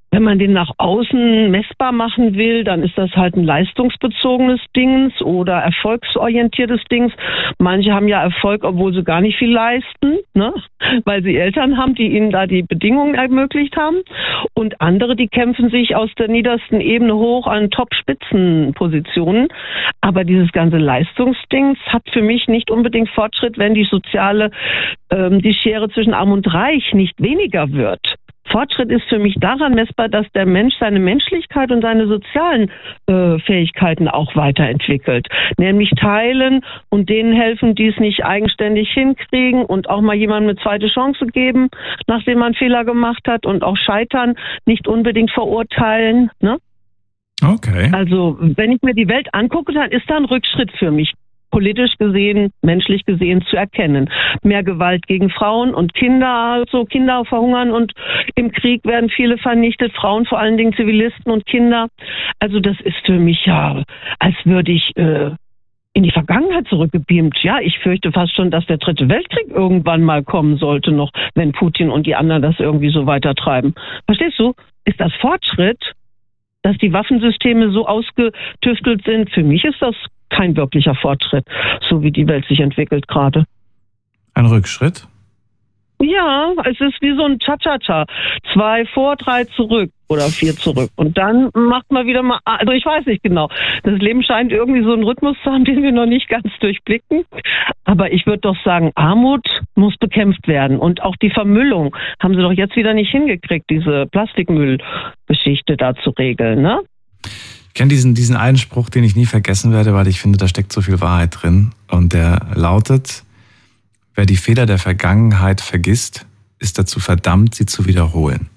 Wenn man den nach außen messbar machen will, dann ist das halt ein leistungsbezogenes Dings oder erfolgsorientiertes Dings. Manche haben ja Erfolg, obwohl sie gar nicht viel leisten, ne? Weil sie Eltern haben, die ihnen da die Bedingungen ermöglicht haben. Und andere, die kämpfen sich aus der niedersten Ebene hoch an Top-Spitzenpositionen. Aber dieses ganze Leistungsdings hat für mich nicht unbedingt Fortschritt, wenn die soziale, ähm, die Schere zwischen Arm und Reich nicht weniger wird. Fortschritt ist für mich daran messbar, dass der Mensch seine Menschlichkeit und seine sozialen äh, Fähigkeiten auch weiterentwickelt. Nämlich teilen und denen helfen, die es nicht eigenständig hinkriegen und auch mal jemandem eine zweite Chance geben, nachdem man Fehler gemacht hat und auch scheitern, nicht unbedingt verurteilen. Ne? Okay. Also wenn ich mir die Welt angucke, dann ist da ein Rückschritt für mich. Politisch gesehen, menschlich gesehen zu erkennen. Mehr Gewalt gegen Frauen und Kinder, also Kinder verhungern und im Krieg werden viele vernichtet, Frauen vor allen Dingen Zivilisten und Kinder. Also das ist für mich ja, als würde ich äh, in die Vergangenheit zurückgebeamt. Ja, ich fürchte fast schon, dass der dritte Weltkrieg irgendwann mal kommen sollte noch, wenn Putin und die anderen das irgendwie so weitertreiben. Verstehst du? Ist das Fortschritt, dass die Waffensysteme so ausgetüftelt sind? Für mich ist das kein wirklicher Fortschritt, so wie die Welt sich entwickelt gerade. Ein Rückschritt? Ja, es ist wie so ein Cha-Cha-Cha. Zwei vor, drei zurück oder vier zurück. Und dann macht man wieder mal, also ich weiß nicht genau. Das Leben scheint irgendwie so einen Rhythmus zu haben, den wir noch nicht ganz durchblicken. Aber ich würde doch sagen, Armut muss bekämpft werden. Und auch die Vermüllung haben sie doch jetzt wieder nicht hingekriegt, diese Plastikmüllgeschichte da zu regeln, ne? Ich kenne diesen, diesen einen Spruch, den ich nie vergessen werde, weil ich finde, da steckt so viel Wahrheit drin. Und der lautet: Wer die Fehler der Vergangenheit vergisst, ist dazu verdammt, sie zu wiederholen.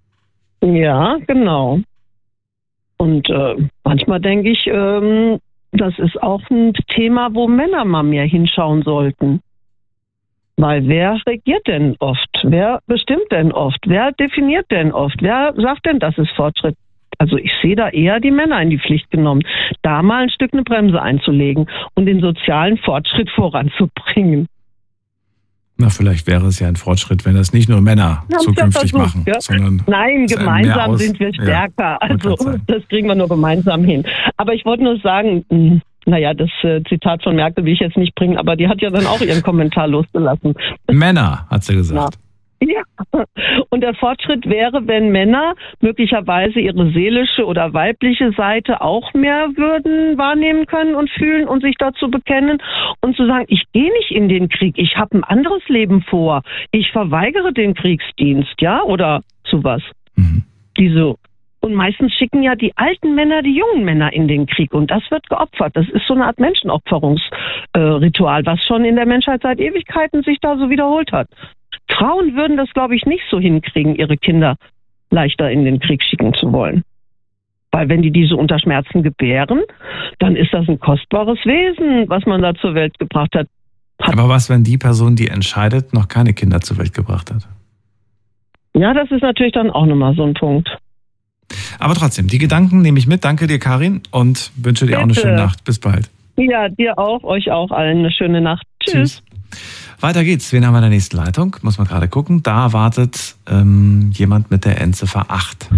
Ja, genau. Und äh, manchmal denke ich, ähm, das ist auch ein Thema, wo Männer mal mehr hinschauen sollten. Weil wer regiert denn oft? Wer bestimmt denn oft? Wer definiert denn oft? Wer sagt denn, das ist Fortschritt? Also ich sehe da eher die Männer in die Pflicht genommen, da mal ein Stück eine Bremse einzulegen und den sozialen Fortschritt voranzubringen. Na, vielleicht wäre es ja ein Fortschritt, wenn das nicht nur Männer Wir zukünftig versucht, machen, ja? sondern Nein, gemeinsam aus, sind wir stärker. Ja, also das kriegen wir nur gemeinsam hin. Aber ich wollte nur sagen, naja, das äh, Zitat von Merkel will ich jetzt nicht bringen, aber die hat ja dann auch ihren Kommentar losgelassen. Männer, hat sie gesagt. Na. Ja, und der Fortschritt wäre, wenn Männer möglicherweise ihre seelische oder weibliche Seite auch mehr würden wahrnehmen können und fühlen und sich dazu bekennen und zu sagen, ich gehe nicht in den Krieg, ich habe ein anderes Leben vor, ich verweigere den Kriegsdienst, ja, oder sowas. Mhm. Diese Und meistens schicken ja die alten Männer die jungen Männer in den Krieg und das wird geopfert. Das ist so eine Art Menschenopferungsritual, äh, was schon in der Menschheit seit Ewigkeiten sich da so wiederholt hat. Frauen würden das, glaube ich, nicht so hinkriegen, ihre Kinder leichter in den Krieg schicken zu wollen. Weil wenn die diese unter Schmerzen gebären, dann ist das ein kostbares Wesen, was man da zur Welt gebracht hat. hat. Aber was, wenn die Person, die entscheidet, noch keine Kinder zur Welt gebracht hat? Ja, das ist natürlich dann auch nochmal so ein Punkt. Aber trotzdem, die Gedanken nehme ich mit. Danke dir, Karin, und wünsche dir Bitte. auch eine schöne Nacht. Bis bald. Ja, dir auch, euch auch allen eine schöne Nacht. Tschüss. Tschüss. Weiter geht's. Wen haben wir in der nächsten Leitung? Muss man gerade gucken. Da wartet ähm, jemand mit der Endziffer acht.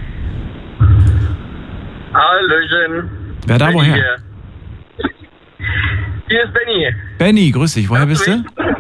Hallöchen. Wer da, Benny woher? Hier. hier ist Benny. Benny, grüß dich. Woher bist du? Jo.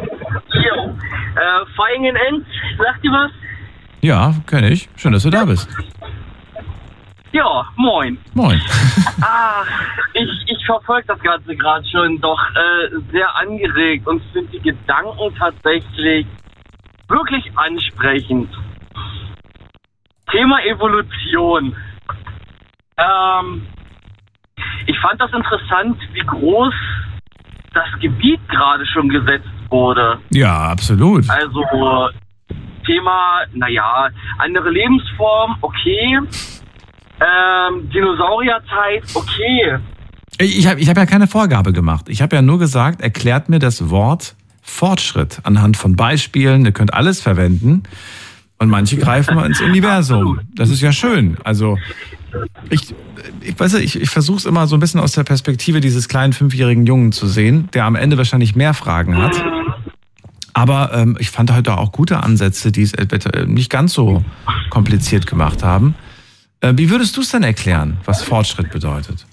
Äh, Vaihingen-Enz, sagt dir was? Ja, kenne ich. Schön, dass du da bist. Ja, moin. Moin. ah, ich, ich verfolge das Ganze gerade schon doch äh, sehr angeregt und finde die Gedanken tatsächlich wirklich ansprechend. Thema Evolution. Ähm, ich fand das interessant, wie groß das Gebiet gerade schon gesetzt wurde. Ja, absolut. Also Thema, naja, andere Lebensform, okay. Ähm, Dinosaurierzeit, okay. Ich habe ich hab ja keine Vorgabe gemacht. Ich habe ja nur gesagt, erklärt mir das Wort Fortschritt anhand von Beispielen. Ihr könnt alles verwenden. Und manche greifen ins Universum. Das ist ja schön. Also ich, ich weiß nicht, ich, ich versuche es immer so ein bisschen aus der Perspektive dieses kleinen fünfjährigen Jungen zu sehen, der am Ende wahrscheinlich mehr Fragen hat. Aber ähm, ich fand heute auch gute Ansätze, die es nicht ganz so kompliziert gemacht haben. Äh, wie würdest du es denn erklären, was Fortschritt bedeutet?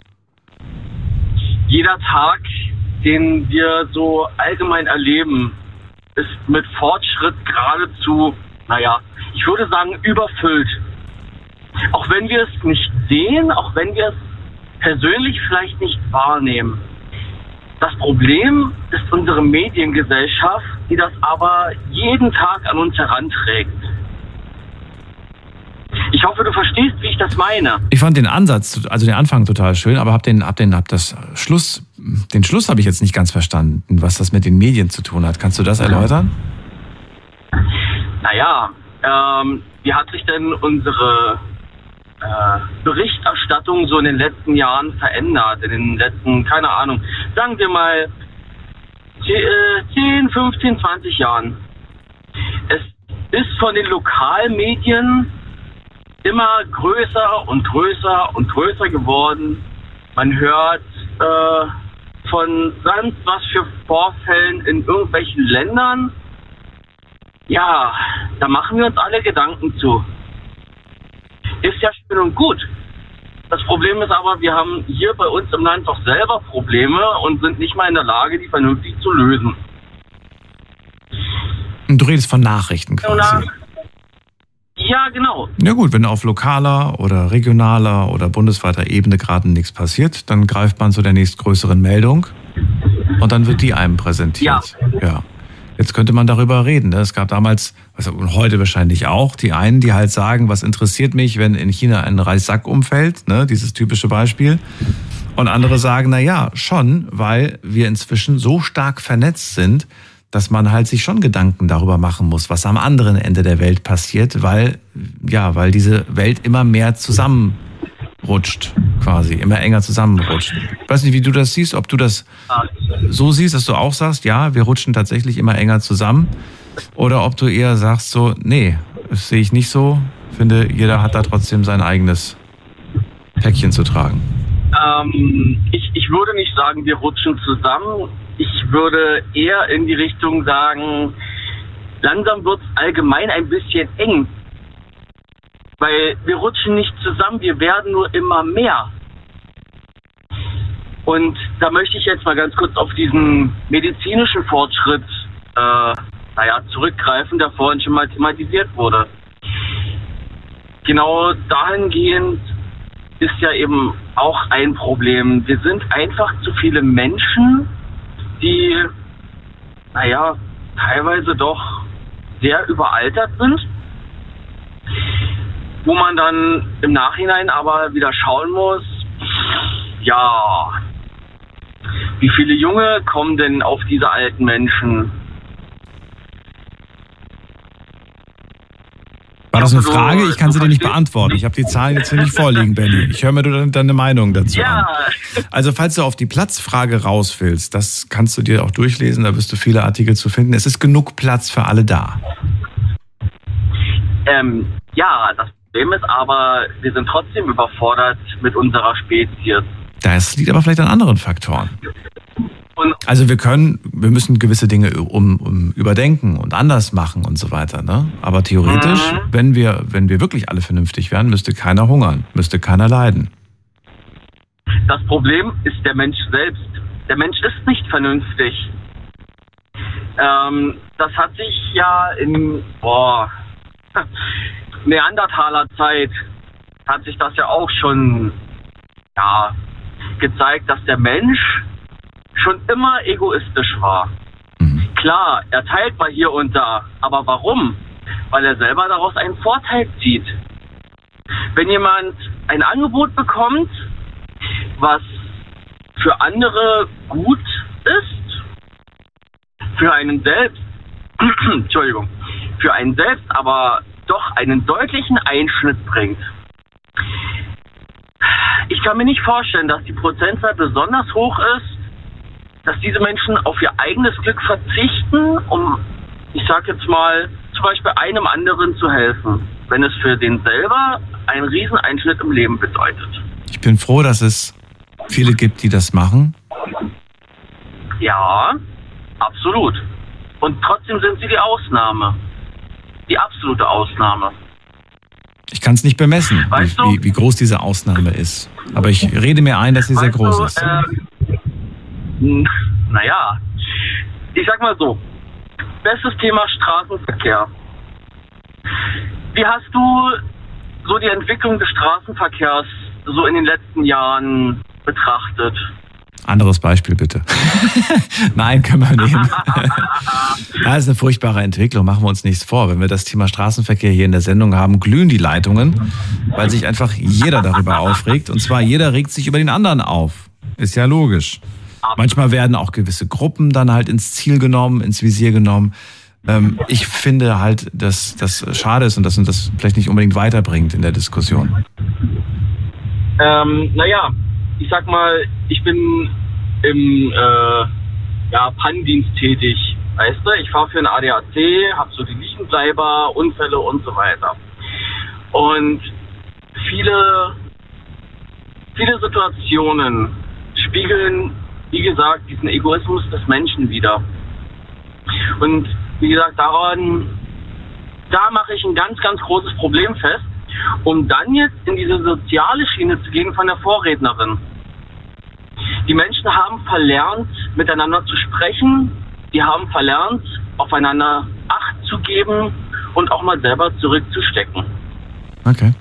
Jeder Tag, den wir so allgemein erleben, ist mit Fortschritt geradezu, naja, ich würde sagen, überfüllt. Auch wenn wir es nicht sehen, auch wenn wir es persönlich vielleicht nicht wahrnehmen. Das Problem ist unsere Mediengesellschaft, die das aber jeden Tag an uns heranträgt. Ich hoffe, du verstehst, wie ich das meine. Ich fand den Ansatz, also den Anfang total schön, aber hab den, hab den, hab das Schluss, den Schluss habe ich jetzt nicht ganz verstanden, was das mit den Medien zu tun hat. Kannst du das erläutern? Naja, ähm, wie hat sich denn unsere äh, Berichterstattung so in den letzten Jahren verändert? In den letzten, keine Ahnung, sagen wir mal zehn, fünfzehn, zwanzig Jahren. Es ist von den Lokalmedien immer größer und größer und größer geworden. Man hört äh, von sonst was für Vorfällen in irgendwelchen Ländern. Ja, da machen wir uns alle Gedanken zu. Ist ja schön und gut. Das Problem ist aber, wir haben hier bei uns im Land doch selber Probleme und sind nicht mal in der Lage, die vernünftig zu lösen. Du redest von Nachrichten quasi. Ja, genau. Ja gut, wenn auf lokaler oder regionaler oder bundesweiter Ebene gerade nichts passiert, dann greift man zu der nächstgrößeren Meldung und dann wird die einem präsentiert. Ja. ja. Jetzt könnte man darüber reden. Ne? Es gab damals, also heute wahrscheinlich auch, die einen, die halt sagen, was interessiert mich, wenn in China ein Reissack umfällt, ne? Dieses typische Beispiel. Und andere sagen, na ja, schon, weil wir inzwischen so stark vernetzt sind, dass man halt sich schon Gedanken darüber machen muss, was am anderen Ende der Welt passiert, weil, ja, weil diese Welt immer mehr zusammenrutscht, quasi, immer enger zusammenrutscht. Ich weiß nicht, wie du das siehst, ob du das so siehst, dass du auch sagst, ja, wir rutschen tatsächlich immer enger zusammen, oder ob du eher sagst so, nee, das sehe ich nicht so, finde, jeder hat da trotzdem sein eigenes Päckchen zu tragen. Ähm, ich, ich würde nicht sagen, wir rutschen zusammen. Ich würde eher in die Richtung sagen, langsam wird es allgemein ein bisschen eng. Weil wir rutschen nicht zusammen, wir werden nur immer mehr. Und da möchte ich jetzt mal ganz kurz auf diesen medizinischen Fortschritt äh, naja, zurückgreifen, der vorhin schon mal thematisiert wurde. Genau dahingehend ist ja eben auch ein Problem. Wir sind einfach zu viele Menschen, die, naja, teilweise doch sehr überaltert sind, wo man dann im Nachhinein aber wieder schauen muss, ja, wie viele Junge kommen denn auf diese alten Menschen? War das eine Frage? Ich kann sie dir nicht beantworten. Ich habe die Zahlen jetzt hier nicht vorliegen, Benny. Ich höre mir dann deine Meinung dazu ja. an. Also falls du auf die Platzfrage raus willst, das kannst du dir auch durchlesen, da wirst du viele Artikel zu finden. Es ist genug Platz für alle da. Ähm, ja, das Problem ist aber, wir sind trotzdem überfordert mit unserer Spezies. Das liegt aber vielleicht an anderen Faktoren. Also wir können, wir müssen gewisse Dinge um, um überdenken und anders machen und so weiter, ne? Aber theoretisch, mhm. wenn wir, wenn wir wirklich alle vernünftig wären, müsste keiner hungern, müsste keiner leiden. Das Problem ist der Mensch selbst. Der Mensch ist nicht vernünftig. Ähm, das hat sich ja in boah, Neandertaler Zeit hat sich das ja auch schon ja, gezeigt, dass der Mensch schon immer egoistisch war. Mhm. Klar, er teilt mal hier und da, aber warum? Weil er selber daraus einen Vorteil zieht. Wenn jemand ein Angebot bekommt, was für andere gut ist, für einen selbst, Entschuldigung, für einen selbst aber doch einen deutlichen Einschnitt bringt. Ich kann mir nicht vorstellen, dass die Prozentzahl besonders hoch ist, dass diese Menschen auf ihr eigenes Glück verzichten, um, ich sag jetzt mal, zum Beispiel einem anderen zu helfen, wenn es für den selber einen riesen Einschnitt im Leben bedeutet. Ich bin froh, dass es viele gibt, die das machen. Ja, absolut. Und trotzdem sind sie die Ausnahme. Die absolute Ausnahme. Ich kann es nicht bemessen, Weißt wie, du? wie, wie groß diese Ausnahme ist. Aber ich rede mir ein, dass sie sehr groß ist. Ähm, naja, ich sag mal so, bestes Thema Straßenverkehr. Wie hast du so die Entwicklung des Straßenverkehrs so in den letzten Jahren betrachtet? Anderes Beispiel bitte. Nein, können wir nehmen. Das ist eine furchtbare Entwicklung, machen wir uns nichts vor. Wenn wir das Thema Straßenverkehr hier in der Sendung haben, glühen die Leitungen, weil sich einfach jeder darüber aufregt. Und zwar jeder regt sich über den anderen auf. Ist ja logisch. Manchmal werden auch gewisse Gruppen dann halt ins Ziel genommen, ins Visier genommen. Ähm, ich finde halt, dass das schade ist und dass uns das vielleicht nicht unbedingt weiterbringt in der Diskussion. Ähm, naja, ich sag mal, ich bin im äh, ja, Pannendienst tätig, weißt du? Ich fahre für ein A D A C, habe so die Liegenbleiber, Unfälle und so weiter. Und viele, viele Situationen spiegeln, wie gesagt, diesen Egoismus des Menschen wider. Und wie gesagt, daran, da mache ich ein ganz, ganz großes Problem fest, um dann jetzt in diese soziale Schiene zu gehen von der Vorrednerin. Die Menschen haben verlernt, miteinander zu sprechen. Die haben verlernt, aufeinander Acht zu geben und auch mal selber zurückzustecken. Okay.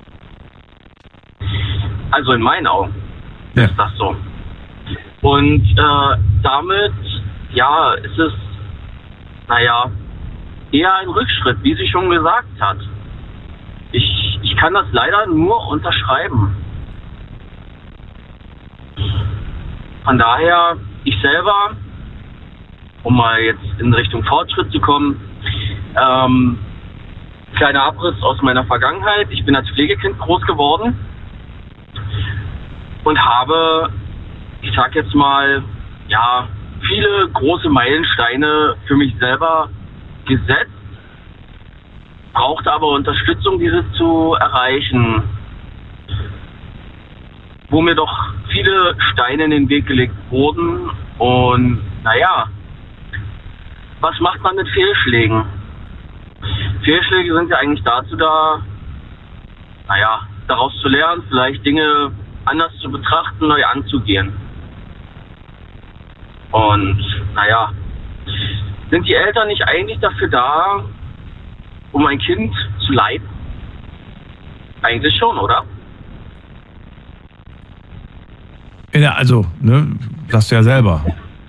Also in meinen Augen ja. ist das so. Und äh, damit, ja, ist es, naja, eher ein Rückschritt, wie sie schon gesagt hat. Ich, ich kann das leider nur unterschreiben. Von daher, ich selber, um mal jetzt in Richtung Fortschritt zu kommen, ähm, kleiner Abriss aus meiner Vergangenheit. Ich bin als Pflegekind groß geworden und habe, ich sag jetzt mal, ja, viele große Meilensteine für mich selber gesetzt, brauchte aber Unterstützung, diese zu erreichen, wo mir doch viele Steine in den Weg gelegt wurden. Und naja, was macht man mit Fehlschlägen? Fehlschläge sind ja eigentlich dazu da, naja, daraus zu lernen, vielleicht Dinge anders zu betrachten, neu anzugehen. Und naja, sind die Eltern nicht eigentlich dafür da, um ein Kind zu leiten? Eigentlich schon, oder? Ja, also, ne, sagst du ja selber.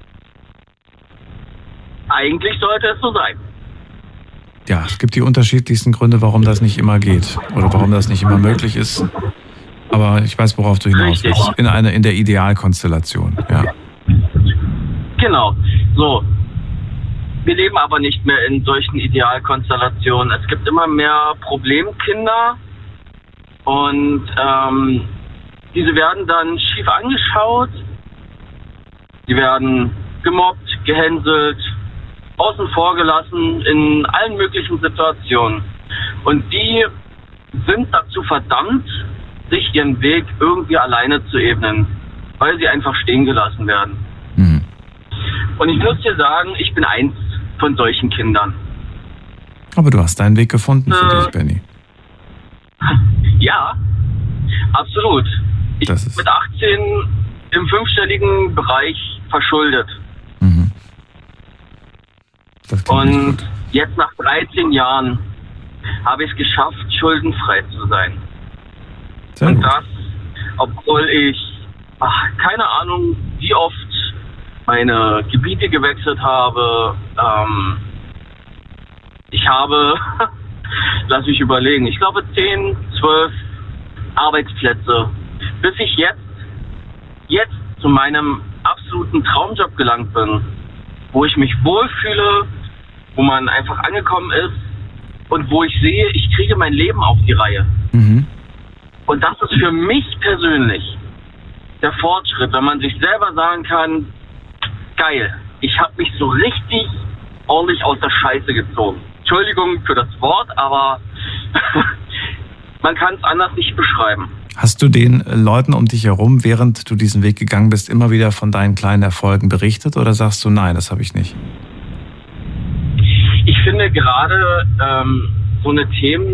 Eigentlich sollte es so sein. Ja, es gibt die unterschiedlichsten Gründe, warum das nicht immer geht oder warum das nicht immer möglich ist. Aber ich weiß, worauf du hinaus willst. In, eine, in der Idealkonstellation, ja. Genau. So. Wir leben aber nicht mehr in solchen Idealkonstellationen. Es gibt immer mehr Problemkinder und ähm, diese werden dann schief angeschaut. Die werden gemobbt, gehänselt, außen vor gelassen in allen möglichen Situationen. Und die sind dazu verdammt, sich ihren Weg irgendwie alleine zu ebnen, weil sie einfach stehen gelassen werden. Mhm. Und ich muss dir sagen, ich bin eins von solchen Kindern. Aber du hast deinen Weg gefunden für äh, dich, Benny. Ja, absolut. Ich bin mit achtzehn im fünfstelligen Bereich verschuldet. Mhm. Und jetzt nach dreizehn Jahren habe ich es geschafft, schuldenfrei zu sein. Sehr Und gut. das, obwohl ich, ach, keine Ahnung, wie oft meine Gebiete gewechselt habe. Ähm, ich habe, lass mich überlegen, ich glaube zehn, zwölf Arbeitsplätze, bis ich jetzt, jetzt zu meinem absoluten Traumjob gelangt bin, wo ich mich wohlfühle, wo man einfach angekommen ist und wo ich sehe, ich kriege mein Leben auf die Reihe. Mhm. Und das ist für mich persönlich der Fortschritt, wenn man sich selber sagen kann, geil, ich habe mich so richtig ordentlich aus der Scheiße gezogen. Entschuldigung für das Wort, aber man kann es anders nicht beschreiben. Hast du den Leuten um dich herum, während du diesen Weg gegangen bist, immer wieder von deinen kleinen Erfolgen berichtet oder sagst du, nein, das habe ich nicht? Ich finde gerade ähm, so eine Themen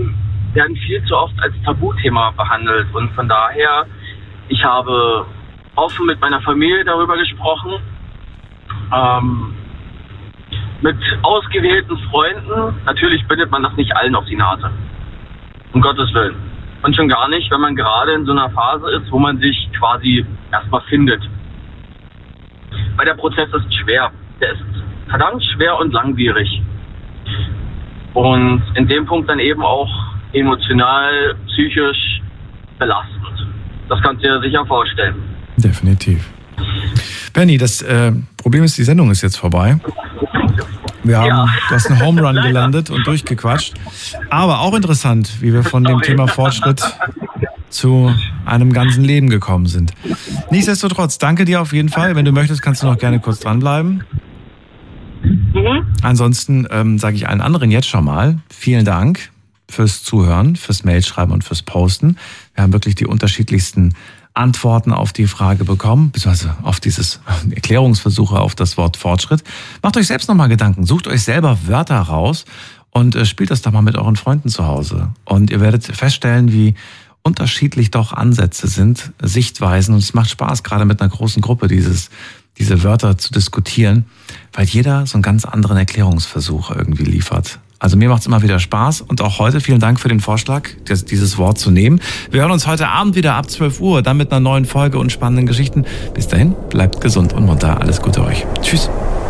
werden viel zu oft als Tabuthema behandelt. Und von daher, ich habe offen mit meiner Familie darüber gesprochen, ähm, mit ausgewählten Freunden. Natürlich bindet man das nicht allen auf die Nase. Um Gottes Willen. Und schon gar nicht, wenn man gerade in so einer Phase ist, wo man sich quasi erstmal findet. Weil der Prozess ist schwer. Der ist verdammt schwer und langwierig. Und in dem Punkt dann eben auch emotional, psychisch belastend. Das kannst du dir sicher vorstellen. Definitiv. Benny, das äh, Problem ist, die Sendung ist jetzt vorbei. Wir haben, ja. Du hast einen Home Run gelandet und durchgequatscht. Aber auch interessant, wie wir von dem Thema Fortschritt zu einem ganzen Leben gekommen sind. Nichtsdestotrotz, danke dir auf jeden Fall. Wenn du möchtest, kannst du noch gerne kurz dranbleiben. Mhm. Ansonsten ähm, sage ich allen anderen jetzt schon mal vielen Dank fürs Zuhören, fürs Mailschreiben und fürs Posten. Wir haben wirklich die unterschiedlichsten Antworten auf die Frage bekommen, beziehungsweise auf dieses Erklärungsversuche auf das Wort Fortschritt. Macht euch selbst nochmal Gedanken, sucht euch selber Wörter raus und äh, spielt das doch mal mit euren Freunden zu Hause. Und ihr werdet feststellen, wie unterschiedlich doch Ansätze sind, Sichtweisen. Und es macht Spaß, gerade mit einer großen Gruppe dieses, diese Wörter zu diskutieren, weil jeder so einen ganz anderen Erklärungsversuch irgendwie liefert. Also mir macht es immer wieder Spaß und auch heute vielen Dank für den Vorschlag, das, dieses Wort zu nehmen. Wir hören uns heute Abend wieder ab zwölf Uhr, dann mit einer neuen Folge und spannenden Geschichten. Bis dahin, bleibt gesund und munter. Alles Gute euch. Tschüss.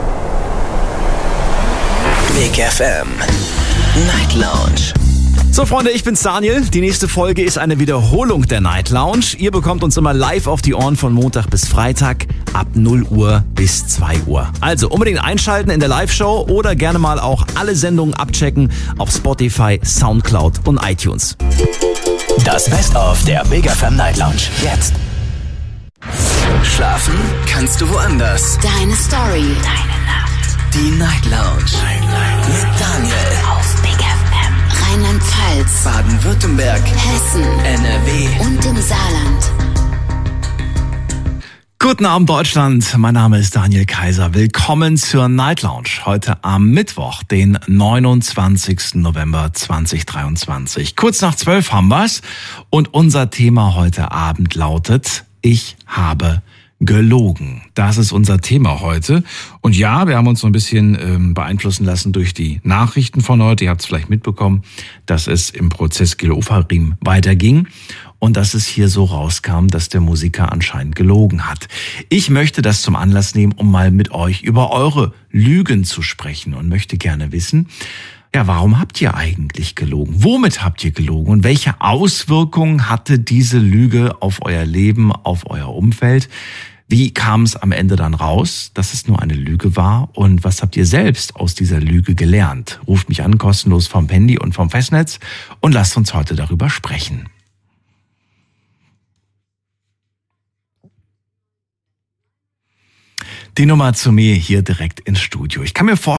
Big F M Night Lounge. So Freunde, ich bin's Daniel. Die nächste Folge ist eine Wiederholung der Night Lounge. Ihr bekommt uns immer live auf die Ohren von Montag bis Freitag ab null Uhr bis zwei Uhr. Also unbedingt einschalten in der Live-Show oder gerne mal auch alle Sendungen abchecken auf Spotify, Soundcloud und iTunes. Das Best-of der Big F M Night Lounge. Jetzt. Schlafen kannst du woanders. Deine Story. Deine Nacht. Die Night Lounge. Night, Night. Mit Daniel. Auf Big F M. Rheinland-Pfalz. Baden-Württemberg. Hessen. N R W. Und im Saarland. Guten Abend Deutschland, mein Name ist Daniel Kaiser. Willkommen zur Night Lounge. Heute am Mittwoch, den neunundzwanzigsten November zweitausenddreiundzwanzig. Kurz nach zwölf haben wir's und unser Thema heute Abend lautet: Ich habe gelogen. Das ist unser Thema heute. Und ja, wir haben uns so ein bisschen ähm, beeinflussen lassen durch die Nachrichten von heute. Ihr habt es vielleicht mitbekommen, dass es im Prozess Gil Ofarim weiterging und dass es hier so rauskam, dass der Musiker anscheinend gelogen hat. Ich möchte das zum Anlass nehmen, um mal mit euch über eure Lügen zu sprechen und möchte gerne wissen, ja, warum habt ihr eigentlich gelogen? Womit habt ihr gelogen? Und welche Auswirkungen hatte diese Lüge auf euer Leben, auf euer Umfeld? Wie kam es am Ende dann raus, dass es nur eine Lüge war? Und was habt ihr selbst aus dieser Lüge gelernt? Ruft mich an, kostenlos vom Handy und vom Festnetz und lasst uns heute darüber sprechen. Die Nummer zu mir hier direkt ins Studio. Ich kann mir vorstellen,